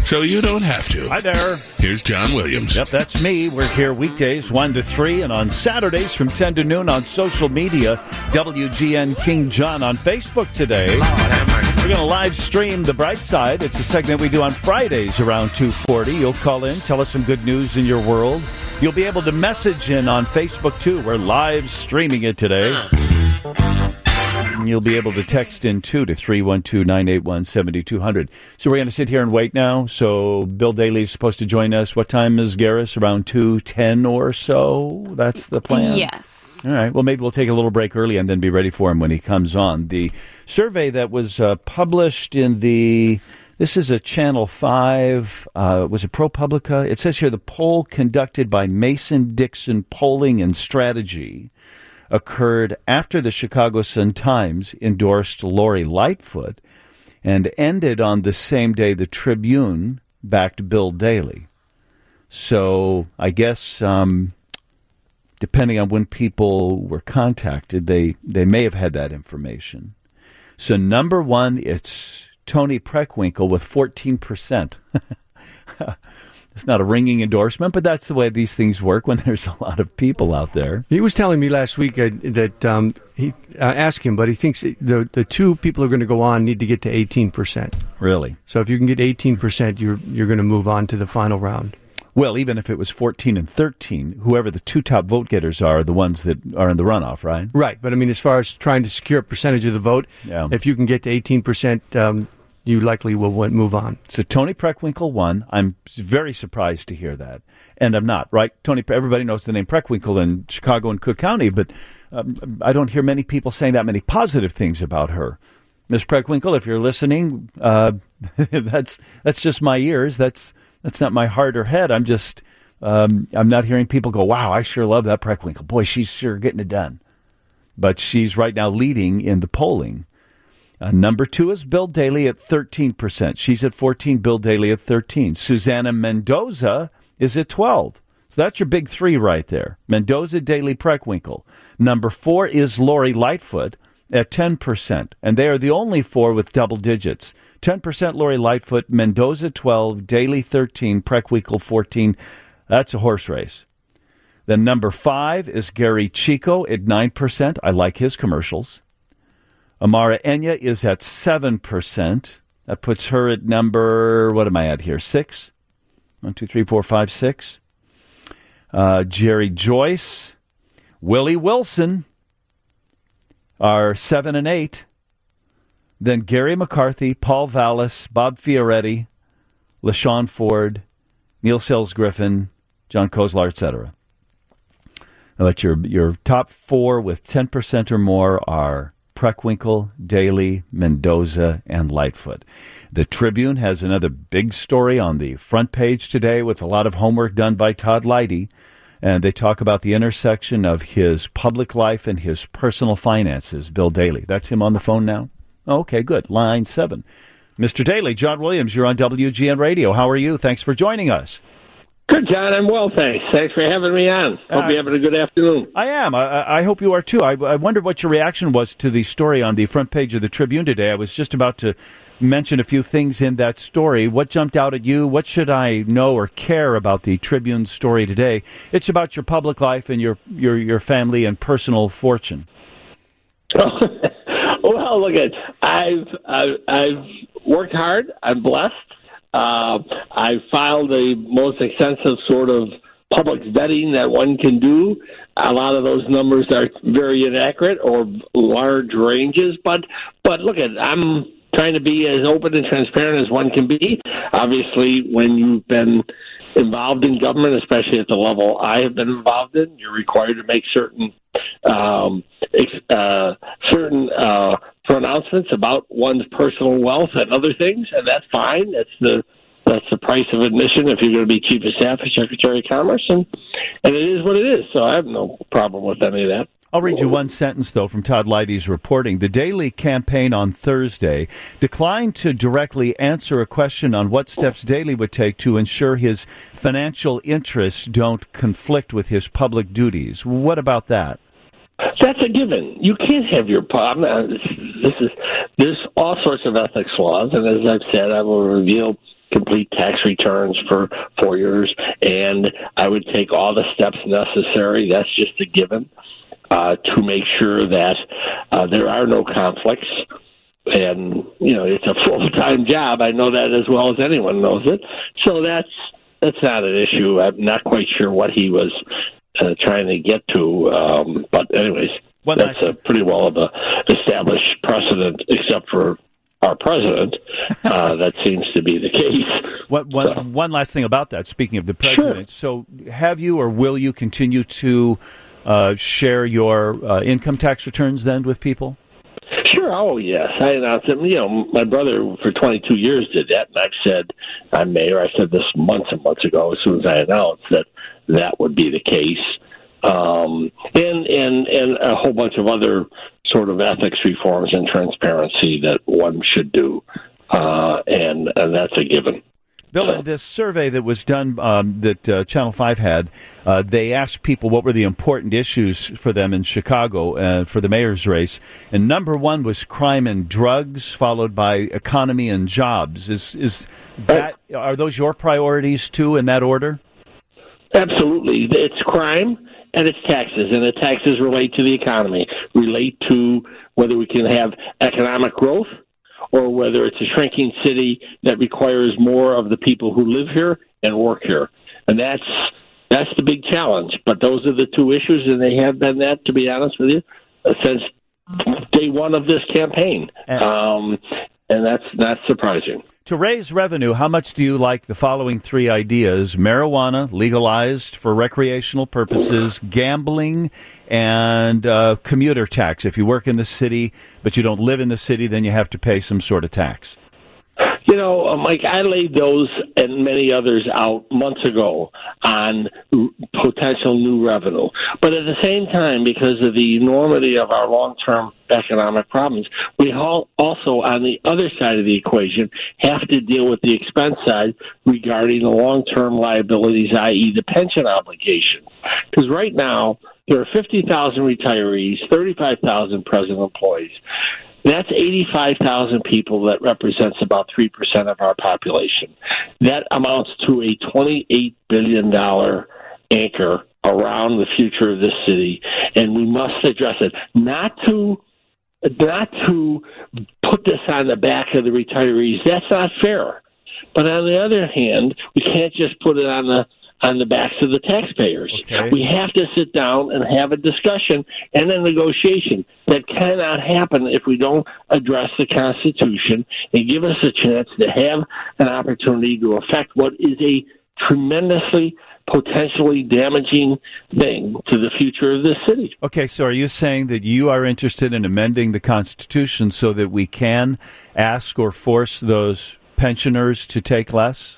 so you don't have to. Hi there. Here's John Williams. Yep, that's me. We're here weekdays one to three, and on Saturdays from ten to noon on social media. W G N King John on Facebook today. We're going to live stream The Bright Side. It's a segment we do on Fridays around two forty. You'll call in, tell us some good news in your world. You'll be able to message in on Facebook, too. We're live streaming it today. And you'll be able to text in, too, to three one two, nine eight one, seven two zero zero. So we're going to sit here and wait now. So Bill Daly is supposed to join us. What time is Garris? Around two ten or so? That's the plan? Yes. All right. Well, maybe we'll take a little break early and then be ready for him when he comes on. The survey that was uh, published in the... This is a Channel five, uh, was it ProPublica? It says here the poll conducted by Mason-Dixon Polling and Strategy occurred after the Chicago Sun-Times endorsed Lori Lightfoot and ended on the same day the Tribune backed Bill Daley. So I guess um, depending on when people were contacted, they, they may have had that information. So number one, it's Tony Preckwinkle with fourteen percent. It's not a ringing endorsement, but that's the way these things work when there's a lot of people out there. He was telling me last week uh, that um, he uh, asked him, but he thinks the the two people who are going to go on need to get to eighteen percent. Really? So if you can get eighteen percent, you're you're going to move on to the final round. Well, even if it was fourteen and thirteen, whoever the two top vote getters are, are the ones that are in the runoff, right? Right. But, I mean, as far as trying to secure a percentage of the vote, yeah. If you can get to eighteen percent, um, you likely will move on. So Tony Preckwinkle won. I'm very surprised to hear that. And I'm not, right? Tony, everybody knows the name Preckwinkle in Chicago and Cook County, but um, I don't hear many people saying that many positive things about her. Miss Preckwinkle, if you're listening, uh, that's that's just my ears. That's that's not my heart or head. I'm just, um, I'm not hearing people go, wow, I sure love that Preckwinkle. Boy, she's sure getting it done. But she's right now leading in the polling. Uh, number two is Bill Daley at thirteen percent. She's at fourteen, Bill Daley at thirteen. Susana Mendoza is at twelve. So that's your big three right there. Mendoza, Daley, Preckwinkle. Number four is Lori Lightfoot at ten percent. And they are the only four with double digits. ten percent Lori Lightfoot, Mendoza twelve, Daley thirteen, Preckwinkle fourteen. That's a horse race. Then number five is Gary Chico at nine percent. I like his commercials. Amara Enya is at seven percent. That puts her at number, what am I at here, six? One, two, three, four, five, six. Uh, Jerry Joyce, Willie Wilson are seven and eight. Then Gary McCarthy, Paul Vallis, Bob Fioretti, LaShawn Ford, Neil Sells Griffin, John Kozlar, et cetera. But your your top four with ten percent or more are Preckwinkle, Daley, Mendoza, and Lightfoot. The Tribune has another big story on the front page today with a lot of homework done by Todd Leidy, and they talk about the intersection of his public life and his personal finances. Bill Daley. That's him on the phone now? Okay, good. Line seven. Mister Daley, John Williams, you're on W G N Radio. How are you? Thanks for joining us. Good, John. I'm well, thanks. Thanks for having me on. Hope uh, you're having a good afternoon. I am. I, I hope you are, too. I, I wondered what your reaction was to the story on the front page of the Tribune today. I was just about to mention a few things in that story. What jumped out at you? What should I know or care about the Tribune story today? It's about your public life and your, your, your family and personal fortune. Well, look at I've, I've I've worked hard. I'm blessed. Uh, I filed the most extensive sort of public vetting that one can do. A lot of those numbers are very inaccurate or large ranges, but but look at I'm trying to be as open and transparent as one can be. Obviously, when you've been involved in government, especially at the level I have been involved in, you're required to make certain um, uh, certain uh, pronouncements about one's personal wealth and other things, and that's fine. That's the that's the price of admission if you're going to be Chief of Staff or Secretary of Commerce, and and it is what it is. So I have no problem with any of that. I'll read you one sentence, though, from Todd Leidy's reporting. The Daley campaign on Thursday declined to directly answer a question on what steps Daley would take to ensure his financial interests don't conflict with his public duties. What about that? That's a given. You can't have your problem. This is there's all sorts of ethics laws, and as I've said, I will reveal complete tax returns for four years, and I would take all the steps necessary. That's just a given uh, to make sure that uh, there are no conflicts. And you know, it's a full-time job. I know that as well as anyone knows it. So that's that's not an issue. I'm not quite sure what he was uh, trying to get to, um, but anyways, One that's a pretty well of a established precedent, except for our president. Uh, that seems to be the case. What, one, So- one last thing about that, speaking of the president. So have you or will you continue to uh, share your uh, income tax returns then with people? Sure. Oh, yes. I announced it. You know, my brother for twenty-two years did that, and I've said I'm mayor. I said this months and months ago. As soon as I announced that that would be the case, um, and and and a whole bunch of other sort of ethics reforms and transparency that one should do, uh, and and that's a given. Bill, in this survey that was done um, that uh, Channel five had, uh, they asked people what were the important issues for them in Chicago uh, for the mayor's race. And number one was crime and drugs, followed by economy and jobs. Is is that are those your priorities, too, in that order? Absolutely. It's crime and it's taxes, and the taxes relate to the economy, relate to whether we can have economic growth, or whether it's a shrinking city that requires more of the people who live here and work here. And that's that's the big challenge. But those are the two issues, and they have been that, to be honest with you, since day one of this campaign. Um, and that's not surprising. To raise revenue, how much do you like the following three ideas? Marijuana legalized for recreational purposes, gambling, and uh, commuter tax. If you work in the city but you don't live in the city, then you have to pay some sort of tax. You know, uh, Mike, I laid those and many others out months ago on potential new revenue. But at the same time, because of the enormity of our long-term economic problems, we all also, on the other side of the equation, have to deal with the expense side regarding the long-term liabilities, that is the pension obligation. Because right now, there are fifty thousand retirees, thirty-five thousand present employees. That's eighty-five thousand people. That represents about three percent of our population. That amounts to a twenty-eight billion dollars anchor around the future of this city, and we must address it. Not to not to put this on the back of the retirees. That's not fair. But on the other hand, we can't just put it on the on the backs of the taxpayers. Okay. We have to sit down and have a discussion and a negotiation. That cannot happen if we don't address the Constitution and give us a chance to have an opportunity to affect what is a tremendously, potentially damaging thing to the future of this city. Okay, so are you saying that you are interested in amending the Constitution so that we can ask or force those pensioners to take less?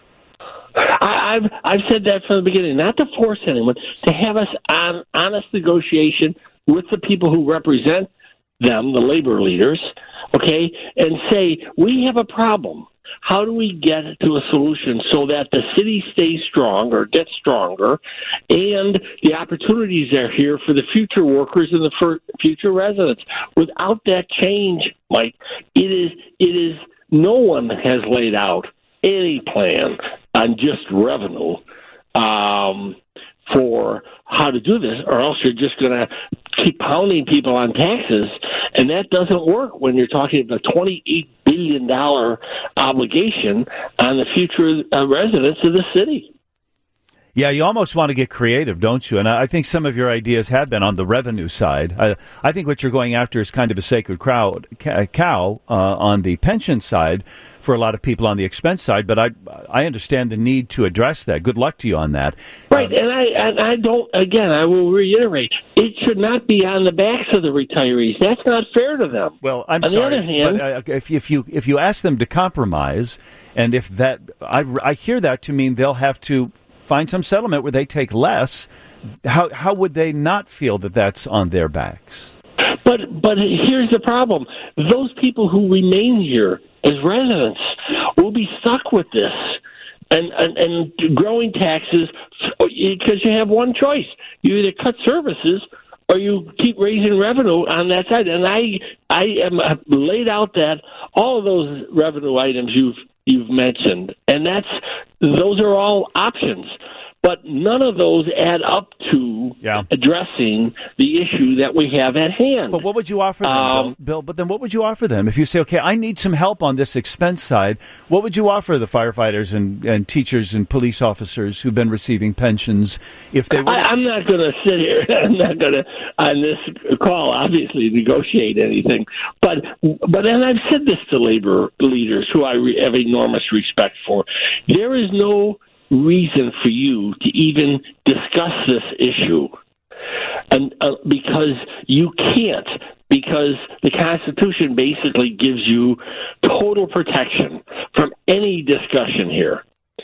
I, I've I've said that from the beginning, not to force anyone, to have us on honest negotiation with the people who represent them, the labor leaders, okay, and say, we have a problem. How do we get to a solution so that the city stays strong or gets stronger, and the opportunities are here for the future workers and the for future residents? Without that change, Mike, it is it is no one has laid out any plan on just revenue um, for how to do this, or else you're just going to keep pounding people on taxes, and that doesn't work when you're talking about a twenty-eight billion dollars obligation on the future uh, residents of the city. Yeah, you almost want to get creative, don't you? And I think some of your ideas have been on the revenue side. I, I think what you're going after is kind of a sacred crowd, cow uh, on the pension side for a lot of people on the expense side. But I I understand the need to address that. Good luck to you on that. Right, and I and I don't. Again, I will reiterate: it should not be on the backs of the retirees. That's not fair to them. Well, I'm on sorry, the other hand, but uh, if if you if you ask them to compromise, and if that I I hear that to mean they'll have to find some settlement where they take less, how how would they not feel that that's on their backs? But but here's the problem: those people who remain here as residents will be stuck with this and and, and growing taxes, because you have one choice: you either cut services or you keep raising revenue on that side. And I I am have laid out that all of those revenue items you've you've mentioned, and that's those are all options. But none of those add up to yeah. addressing the issue that we have at hand. But what would you offer them, um, Bill? Bill? But then what would you offer them? If you say, okay, I need some help on this expense side, what would you offer the firefighters and, and teachers and police officers who've been receiving pensions if they were... I, I'm not going to sit here. I'm not going to, on this call, obviously, negotiate anything. But, but and I've said this to labor leaders who I re- have enormous respect for. There is no reason for you to even discuss this issue, and uh, because you can't, because the Constitution basically gives you total protection from any discussion here.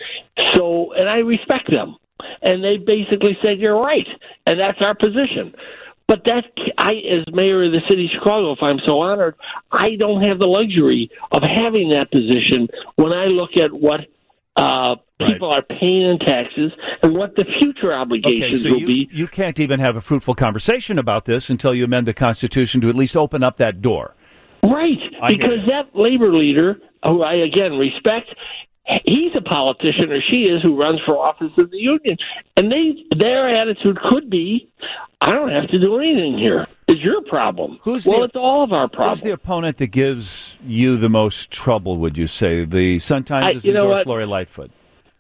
So, and I respect them, and they basically said you're right, and that's our position. But that, I, as mayor of the city of Chicago, if I'm so honored, I don't have the luxury of having that position when I look at what Uh, people right. are paying in taxes and what the future obligations okay, so will you, be. You can't even have a fruitful conversation about this until you amend the Constitution to at least open up that door. Right, I because that labor leader, who I, again, respect, he's a politician, or she is, who runs for office of the union. And they their attitude could be, I don't have to do anything here. It's your problem. Who's well, the, it's all of our problem. Who's the opponent that gives you the most trouble, would you say? The Sun-Times I, endorsed Lori Lightfoot.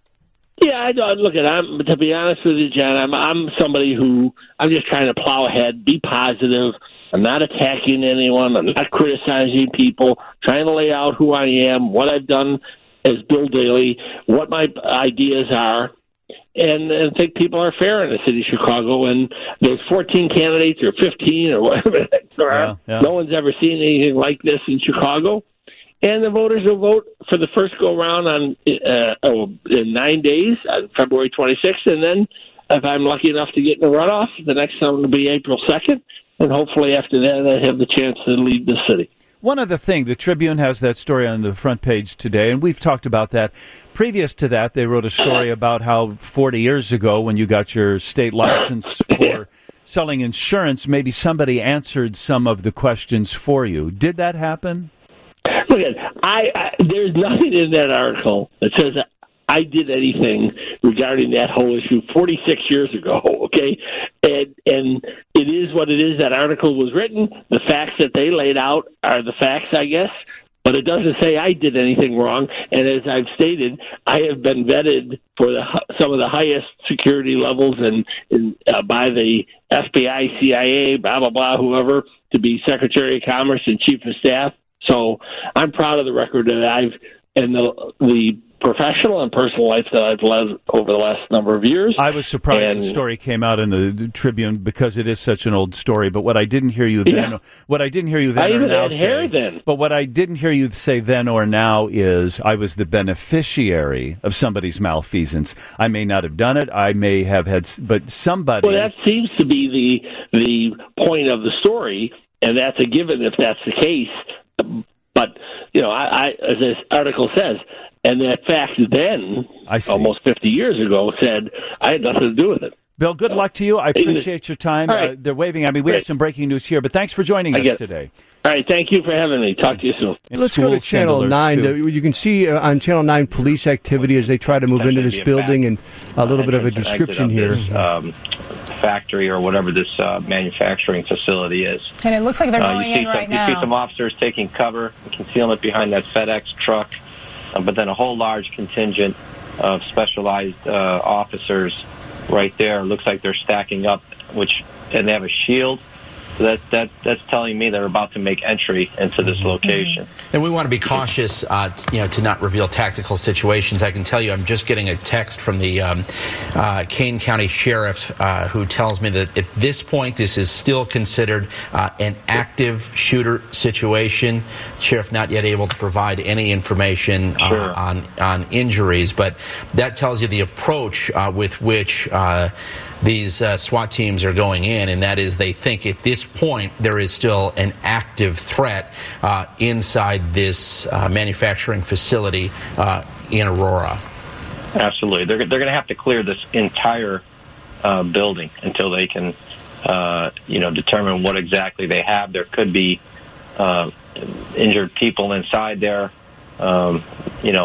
Yeah, I don't. Look, at I'm to be honest with you, John. I'm I'm somebody who I'm just trying to plow ahead, be positive. I'm not attacking anyone. I'm not criticizing people. Trying to lay out who I am, what I've done as Bill Daley, what my ideas are, and and think people are fair in the city of Chicago. And there's fourteen candidates or fifteen or whatever there are. Yeah, yeah. No one's ever seen anything like this in Chicago. And the voters will vote for the first go-round on uh, oh, in nine days, on February twenty-sixth. And then, if I'm lucky enough to get in the runoff, the next one will be April second. And hopefully after that, I have the chance to lead the city. One other thing, the Tribune has that story on the front page today, and we've talked about that. Previous to that, they wrote a story about how forty years ago, when you got your state license for selling insurance, maybe somebody answered some of the questions for you. Did that happen? Look, I, I there's nothing in that article that says I did anything regarding that whole issue forty-six years ago, okay? And and it is what it is. That article was written. The facts that they laid out are the facts, I guess. But it doesn't say I did anything wrong. And as I've stated, I have been vetted for the, some of the highest security levels and, and uh, by the F B I, C I A, blah, blah, blah, whoever, to be Secretary of Commerce and Chief of Staff. So I'm proud of the record that I've and the the professional and personal life that I've led over the last number of years. I was surprised and, the story came out in the Tribune because it is such an old story. But what I didn't hear you then, yeah. what I didn't hear you then I or even now had say, hair then. But what I didn't hear you say then or now is I was the beneficiary of somebody's malfeasance. I may not have done it. I may have had, but somebody. Well, that seems to be the the point of the story, and that's a given if that's the case. But, you know, I, I, as this article says, and that fact then, almost fifty years ago, said I had nothing to do with it. Bill, good luck to you. I appreciate your time. All right. Uh, they're waving at me. We Great. have some breaking news here, but thanks for joining I us get it. today. All right, thank you for having me. Talk to you soon. Let's go to Channel nine. The, you can see uh, on Channel nine police activity as they try to move into this building, and a little bit of a description here. This, um, factory or whatever this uh, manufacturing facility is. And it looks like they're uh, going you see in some, right you now. see some officers taking cover and concealment behind that FedEx truck, uh, but then a whole large contingent of specialized uh, officers right there. Looks like they're stacking up, which and they have a shield. So that, that, that's telling me they're about to make entry into this location. And we want to be cautious, uh, t- you know, to not reveal tactical situations. I can tell you I'm just getting a text from the um, uh, Kane County Sheriff uh, who tells me that at this point this is still considered uh, an active shooter situation. Sheriff not yet able to provide any information uh, Sure. on, on injuries, but that tells you the approach uh, with which uh, these uh, SWAT teams are going in, and that is they think at this point there is still an active threat uh, inside this uh, manufacturing facility uh, in Aurora. Absolutely. They're, they're going to have to clear this entire uh, building until they can, uh, you know, determine what exactly they have. There could be uh, injured people inside there. Um, you know,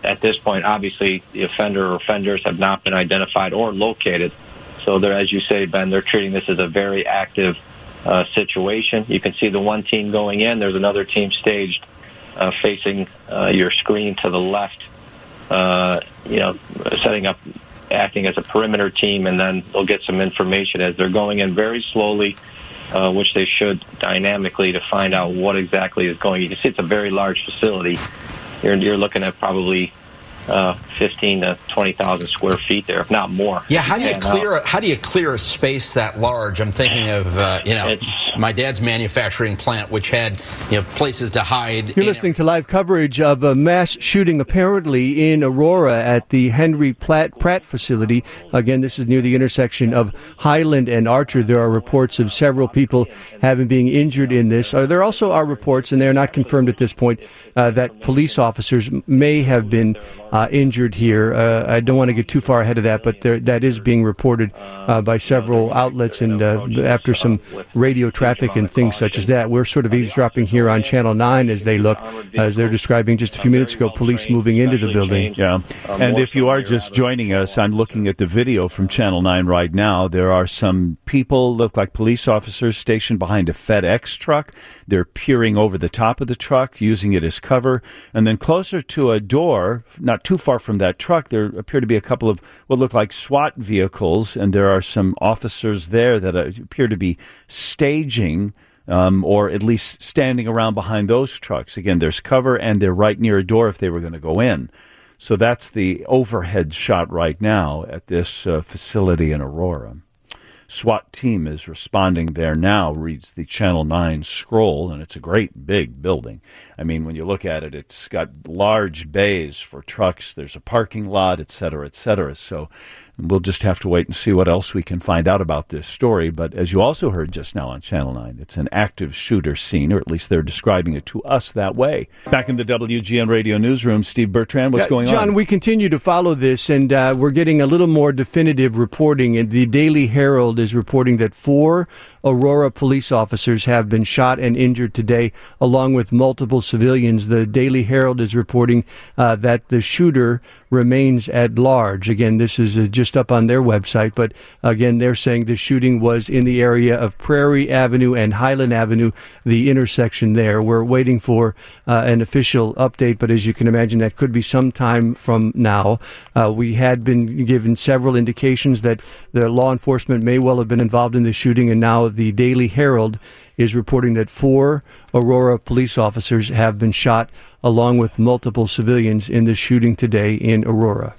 at this point, obviously, the offender or offenders have not been identified or located. So they're, as you say, Ben, they're treating this as a very active uh, situation. You can see the one team going in. There's another team staged uh, facing uh, your screen to the left, uh, you know, setting up, acting as a perimeter team, and then they'll get some information as they're going in very slowly, uh, which they should dynamically, to find out what exactly is going. You can see it's a very large facility. You're, you're looking at probably uh, fifteen to twenty thousand square feet there, if not more. Yeah, how do you and, clear? Uh, A, how do you clear a space that large? I'm thinking of uh, you know my dad's manufacturing plant, which had you know places to hide. You're listening to live coverage of a mass shooting apparently in Aurora at the Henry Platt Pratt facility. Again, this is near the intersection of Highland and Archer. There are reports of several people having been injured in this. Uh, there also are reports, and they are not confirmed at this point, uh, that police officers may have been uh, injured here. Uh, I don't want to get too far ahead of that, but there, that is being reported uh, by several outlets, and uh, after some radio traffic and things such as that. We're sort of eavesdropping here on Channel nine as they look, as they're describing just a few minutes ago, police moving into the building. Yeah, and if you are just joining us, I'm looking at the video from Channel nine right now. There are some people, look like police officers, stationed behind a FedEx truck. They're peering over the top of the truck, using it as cover. And then closer to a door, not too far from that truck, there appear to be a couple of what look like SWAT vehicles, and there are some officers there that appear to be staging um, or at least standing around behind those trucks. Again, there's cover, and they're right near a door if they were going to go in. So that's the overhead shot right now at this uh, facility in Aurora. SWAT team is responding there now, reads the Channel nine scroll, and it's a great big building. I mean, when you look at it, it's got large bays for trucks. There's a parking lot, et cetera, et cetera. So we'll just have to wait and see what else we can find out about this story. But as you also heard just now on Channel nine, it's an active shooter scene, or at least they're describing it to us that way. Back in the W G N Radio newsroom, Steve Bertrand, what's yeah, going John, on? John, we continue to follow this, and uh, we're getting a little more definitive reporting. And the Daily Herald is reporting that four Aurora police officers have been shot and injured today, along with multiple civilians. The Daily Herald is reporting uh, that the shooter remains at large. Again, this is uh, just up on their website, but again, they're saying the shooting was in the area of Prairie Avenue and Highland Avenue, the intersection there. We're waiting for uh, an official update, but as you can imagine, that could be some time from now. Uh, we had been given several indications that the law enforcement may well have been involved in the shooting, and now the Daily Herald is reporting that four Aurora police officers have been shot, along with multiple civilians, in the shooting today in Aurora.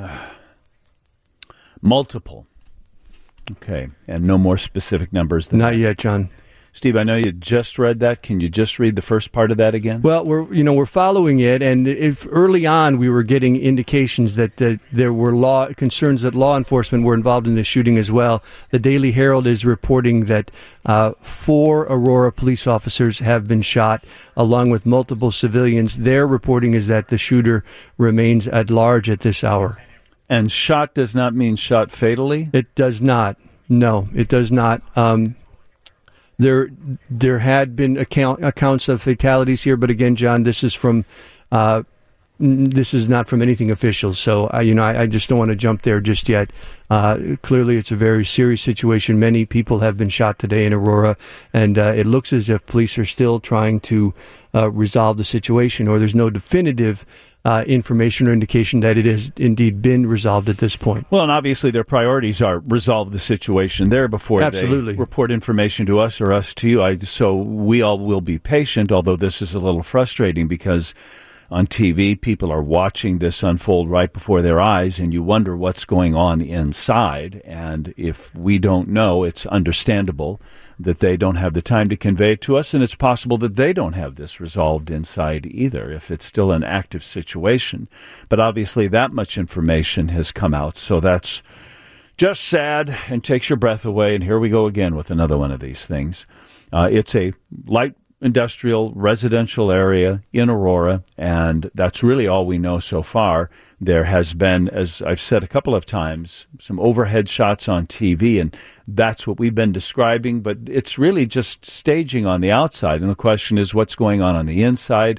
Multiple. Okay, and no more specific numbers than Not that. yet, John. Steve, I know you just read that. Can you just read the first part of that again? Well, we're you know we're following it, and if early on we were getting indications that uh, there were law concerns that law enforcement were involved in the shooting as well. The Daily Herald is reporting that uh, four Aurora police officers have been shot, along with multiple civilians. Their reporting is that the shooter remains at large at this hour. And shot does not mean shot fatally? It does not. No, it does not. Um, There, there had been account, accounts of fatalities here, but again, John, this is from, uh, this is not from anything official. So, uh, you know, I, I just don't want to jump there just yet. Uh, clearly, it's a very serious situation. Many people have been shot today in Aurora, and uh, it looks as if police are still trying to uh, resolve the situation, or there's no definitive Uh, information or indication that it has indeed been resolved at this point. Well, and obviously their priorities are resolve the situation there before Absolutely. they report information to us or us to you. I, so we all will be patient, although this is a little frustrating because on T V, people are watching this unfold right before their eyes, and you wonder what's going on inside. And if we don't know, it's understandable that they don't have the time to convey it to us, and it's possible that they don't have this resolved inside either, if it's still an active situation. But obviously that much information has come out, so that's just sad and takes your breath away. And here we go again with another one of these things. Uh, it's a light industrial residential area in Aurora, and that's really all we know so far. There has been, as I've said a couple of times, some overhead shots on T V, and that's what we've been describing, but it's really just staging on the outside, and the question is what's going on on the inside.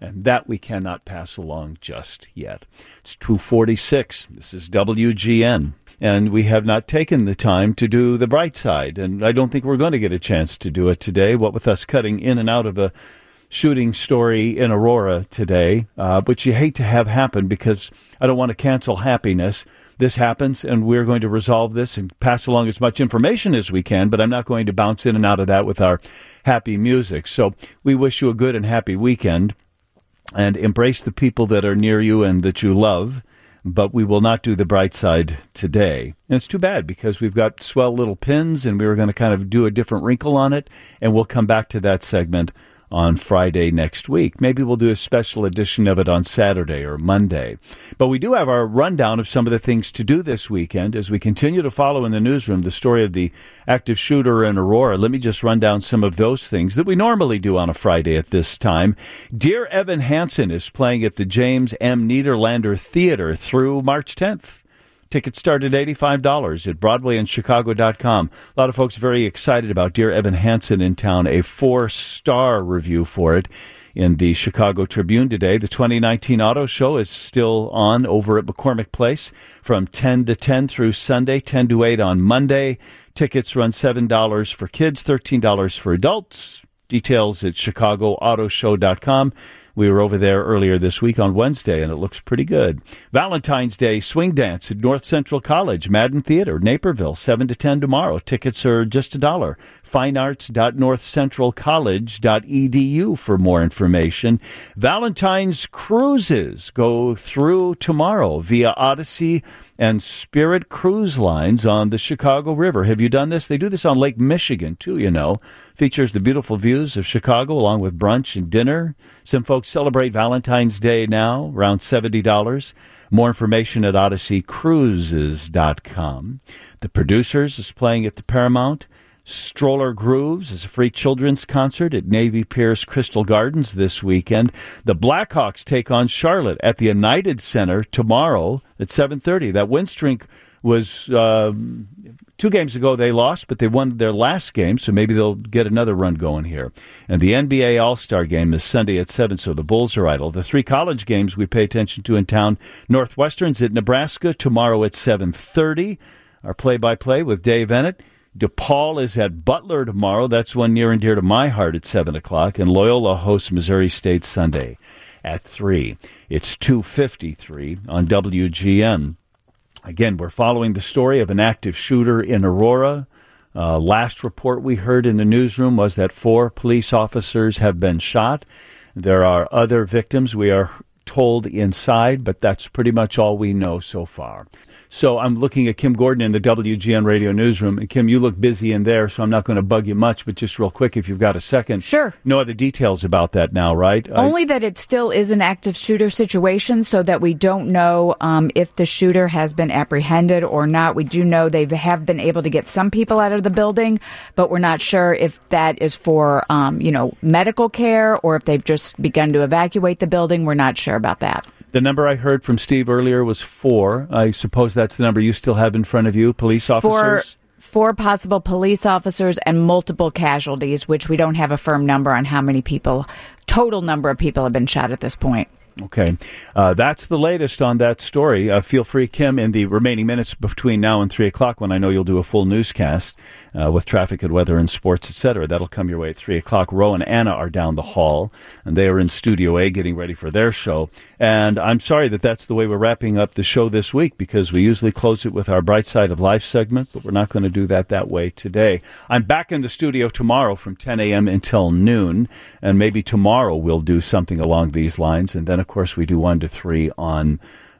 And that we cannot pass along just yet. It's two forty-six. This is W G N. And we have not taken the time to do the bright side. And I don't think we're going to get a chance to do it today, what with us cutting in and out of a shooting story in Aurora today, uh, which you hate to have happen because I don't want to cancel happiness. This happens, and we're going to resolve this and pass along as much information as we can, but I'm not going to bounce in and out of that with our happy music. So we wish you a good and happy weekend, and embrace the people that are near you and that you love, but we will not do the bright side today. And it's too bad because we've got swell little pins, and we were going to kind of do a different wrinkle on it, and we'll come back to that segment on Friday next week. Maybe we'll do a special edition of it on Saturday or Monday. But we do have our rundown of some of the things to do this weekend as we continue to follow in the newsroom the story of the active shooter in Aurora. Let me just run down some of those things that we normally do on a Friday at this time. Dear Evan Hansen is playing at the James M. Niederlander Theater through March tenth. Tickets start at eighty-five dollars at Broadway and Chicago dot com. A lot of folks very excited about Dear Evan Hansen in town. A four-star review for it in the Chicago Tribune today. The twenty nineteen Auto Show is still on over at McCormick Place from ten to ten through Sunday, ten to eight on Monday. Tickets run seven dollars for kids, thirteen dollars for adults. Details at Chicago Auto Show dot com. We were over there earlier this week on Wednesday, and it looks pretty good. Valentine's Day Swing Dance at North Central College, Madden Theater, Naperville, seven to ten tomorrow. Tickets are just a dollar. fine arts dot north central college dot e d u for more information. Valentine's Cruises go through tomorrow via Odyssey and Spirit Cruise Lines on the Chicago River. Have you done this? They do this on Lake Michigan, too, you know. Features the beautiful views of Chicago along with brunch and dinner. Some folks celebrate Valentine's Day now, around seventy dollars. More information at odyssey cruises dot com. The Producers is playing at the Paramount. Stroller Grooves is a free children's concert at Navy Pierce Crystal Gardens this weekend. The Blackhawks take on Charlotte at the United Center tomorrow at seven thirty. That win streak was uh, two games ago they lost, but they won their last game, so maybe they'll get another run going here. And the N B A All-Star Game is Sunday at seven, so the Bulls are idle. The three college games we pay attention to in town, Northwestern's at Nebraska tomorrow at seven thirty. Our play-by-play with Dave Ennett. DePaul is at Butler tomorrow. That's one near and dear to my heart at seven o'clock. And Loyola hosts Missouri State Sunday at three. It's two fifty-three on W G N. Again, we're following the story of an active shooter in Aurora. Uh, last report we heard in the newsroom was that four police officers have been shot. There are other victims, we are told, inside, but that's pretty much all we know so far. So I'm looking at Kim Gordon in the W G N radio newsroom. And Kim, you look busy in there, so I'm not going to bug you much, but just real quick, if you've got a second. Sure. No other details about that now, right? Only I, that it still is an active shooter situation, so that we don't know um, if the shooter has been apprehended or not. We do know they have been able to get some people out of the building, but we're not sure if that is for, um, you know, medical care or if they've just begun to evacuate the building. We're not sure about that. The number I heard from Steve earlier was four. I suppose that's the number you still have in front of you, police officers? Four, four possible police officers and multiple casualties, which we don't have a firm number on how many people, total number of people have been shot at this point. Okay. Uh, that's the latest on that story. Uh, feel free, Kim, in the remaining minutes between now and three o'clock, when I know you'll do a full newscast uh, with traffic and weather and sports, et cetera. That'll come your way at three o'clock. Ro and Anna are down the hall, and they are in Studio A getting ready for their show. And I'm sorry that that's the way we're wrapping up the show this week, because we usually close it with our Bright Side of Life segment, but we're not going to do that that way today. I'm back in the studio tomorrow from ten a.m. until noon, and maybe tomorrow we'll do something along these lines, and then of course, we do one to three on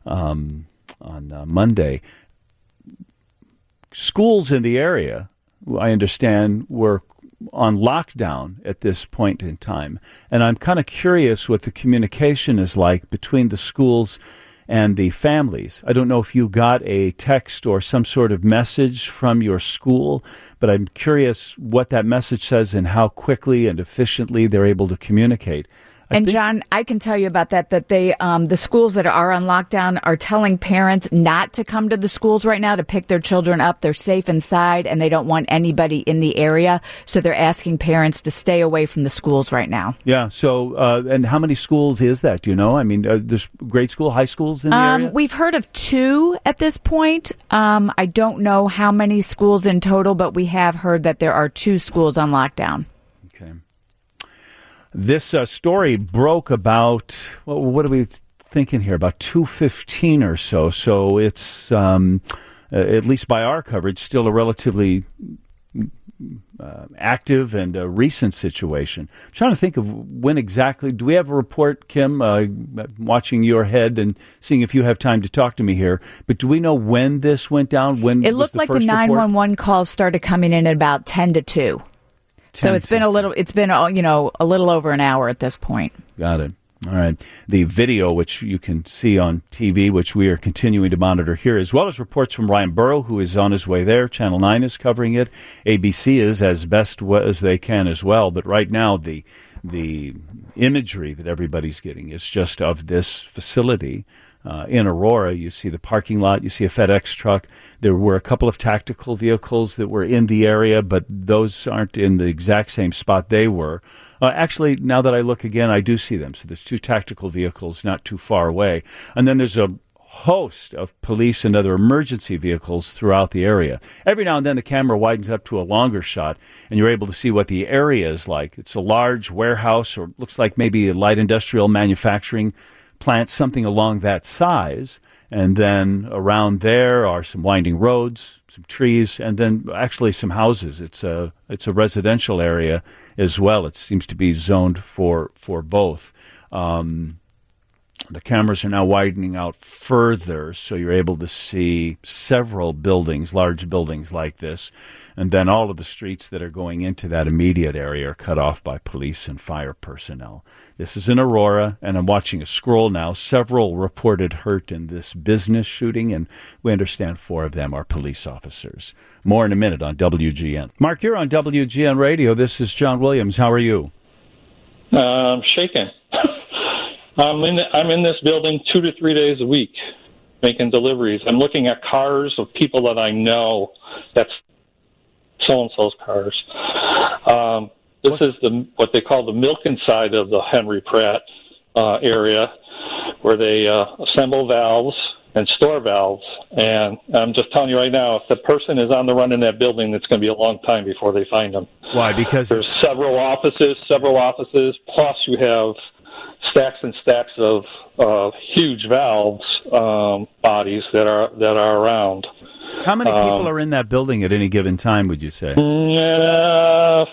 um, on uh, Monday. Schools in the area, I understand, were on lockdown at this point in time. And I'm kind of curious what the communication is like between the schools and the families. I don't know if you got a text or some sort of message from your school, but I'm curious what that message says and how quickly and efficiently they're able to communicate. And John, I can tell you about that, that they, um, the schools that are on lockdown are telling parents not to come to the schools right now to pick their children up. They're safe inside and they don't want anybody in the area. So they're asking parents to stay away from the schools right now. Yeah. So, uh, and how many schools is that? Do you know? I mean, uh, there's grade school, high schools in the um, area? We've heard of two at this point. Um, I don't know how many schools in total, but we have heard that there are two schools on lockdown. Okay. This uh, story broke about, well, what are we thinking here, about two fifteen or so. So it's, um, uh, at least by our coverage, still a relatively uh, active and uh, recent situation. I'm trying to think of when exactly. Do we have a report, Kim, uh, watching your head and seeing if you have time to talk to me here? But do we know when this went down? When it was looked the like first the nine one one report? calls started coming in at about ten to two. So it's been a little, it's been, you know, a little over an hour at this point. Got it. All right. The video, which you can see on T V, which we are continuing to monitor here, as well as reports from Ryan Burrow, who is on his way there. Channel nine is covering it. A B C is as best as they can as well. But right now, the the imagery that everybody's getting is just of this facility. Uh, in Aurora, you see the parking lot, you see a FedEx truck. There were a couple of tactical vehicles that were in the area, but those aren't in the exact same spot they were. Uh, actually, now that I look again, I do see them. So there's two tactical vehicles not too far away. And then there's a host of police and other emergency vehicles throughout the area. Every now and then the camera widens up to a longer shot, and you're able to see what the area is like. It's a large warehouse, or looks like maybe a light industrial manufacturing plant, something along that size. And then around there are some winding roads, some trees, and then actually some houses. It's a it's a residential area as well. It seems to be zoned for for both. Um, the cameras are now widening out further, so you're able to see several buildings, large buildings like this. And then all of the streets that are going into that immediate area are cut off by police and fire personnel. This is in Aurora, and I'm watching a scroll now. Several reported hurt in this business shooting, and we understand four of them are police officers. More in a minute on W G N. Mark, you're on W G N Radio. This is John Williams. How are you? Uh, I'm shaking. I'm in, I'm in this building two to three days a week making deliveries. I'm looking at cars of people that I know. That's so-and-so's cars. Um, this is the what they call the Milken side of the Henry Pratt uh, area, where they uh, assemble valves and store valves. And I'm just telling you right now, if the person is on the run in that building, it's going to be a long time before they find them. Why? Because there's several offices, several offices, plus you have stacks and stacks of uh, huge valves um, bodies that are that are around. How many people um, are in that building at any given time, would you say? Uh,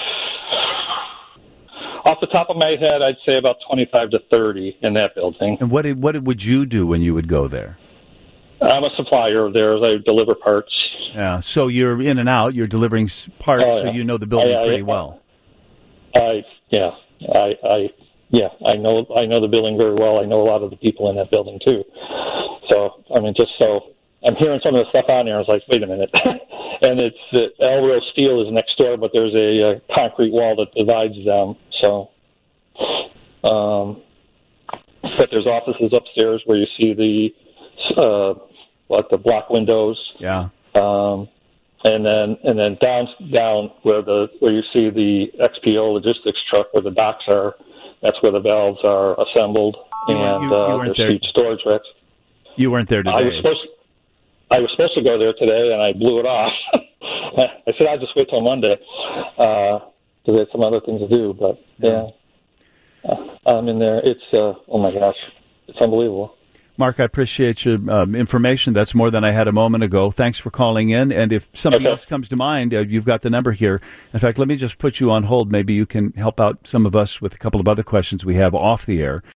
off the top of my head, I'd say about twenty-five to thirty in that building. And what did, what would you do when you would go there? I'm a supplier of theirs. I deliver parts. Yeah, so you're in and out. You're delivering parts, Oh, yeah. so you know the building I, I, pretty well. I yeah, I, I yeah, I know I know the building very well. I know a lot of the people in that building too. So I mean, just so I'm hearing some of the stuff on there, I was like, wait a minute. And it's uh, Elreal Steel is next door, but there's a, a concrete wall that divides them. So, um, but there's offices upstairs where you see the uh, what the block windows. Yeah. Um, and then and then down down where the where you see the X P O logistics truck where the docks are, that's where the valves are assembled, You- and you- you uh, weren't there's there. huge storage racks. You weren't there today. I was supposed to, I was supposed to go there today, and I blew it off. I said I'll just wait till Monday because I had some other things to do. But yeah, uh, I'm in there. It's uh, oh my gosh, it's unbelievable. Mark, I appreciate your um, information. That's more than I had a moment ago. Thanks for calling in. And if something Okay. else comes to mind, uh, you've got the number here. In fact, let me just put you on hold. Maybe you can help out some of us with a couple of other questions we have off the air.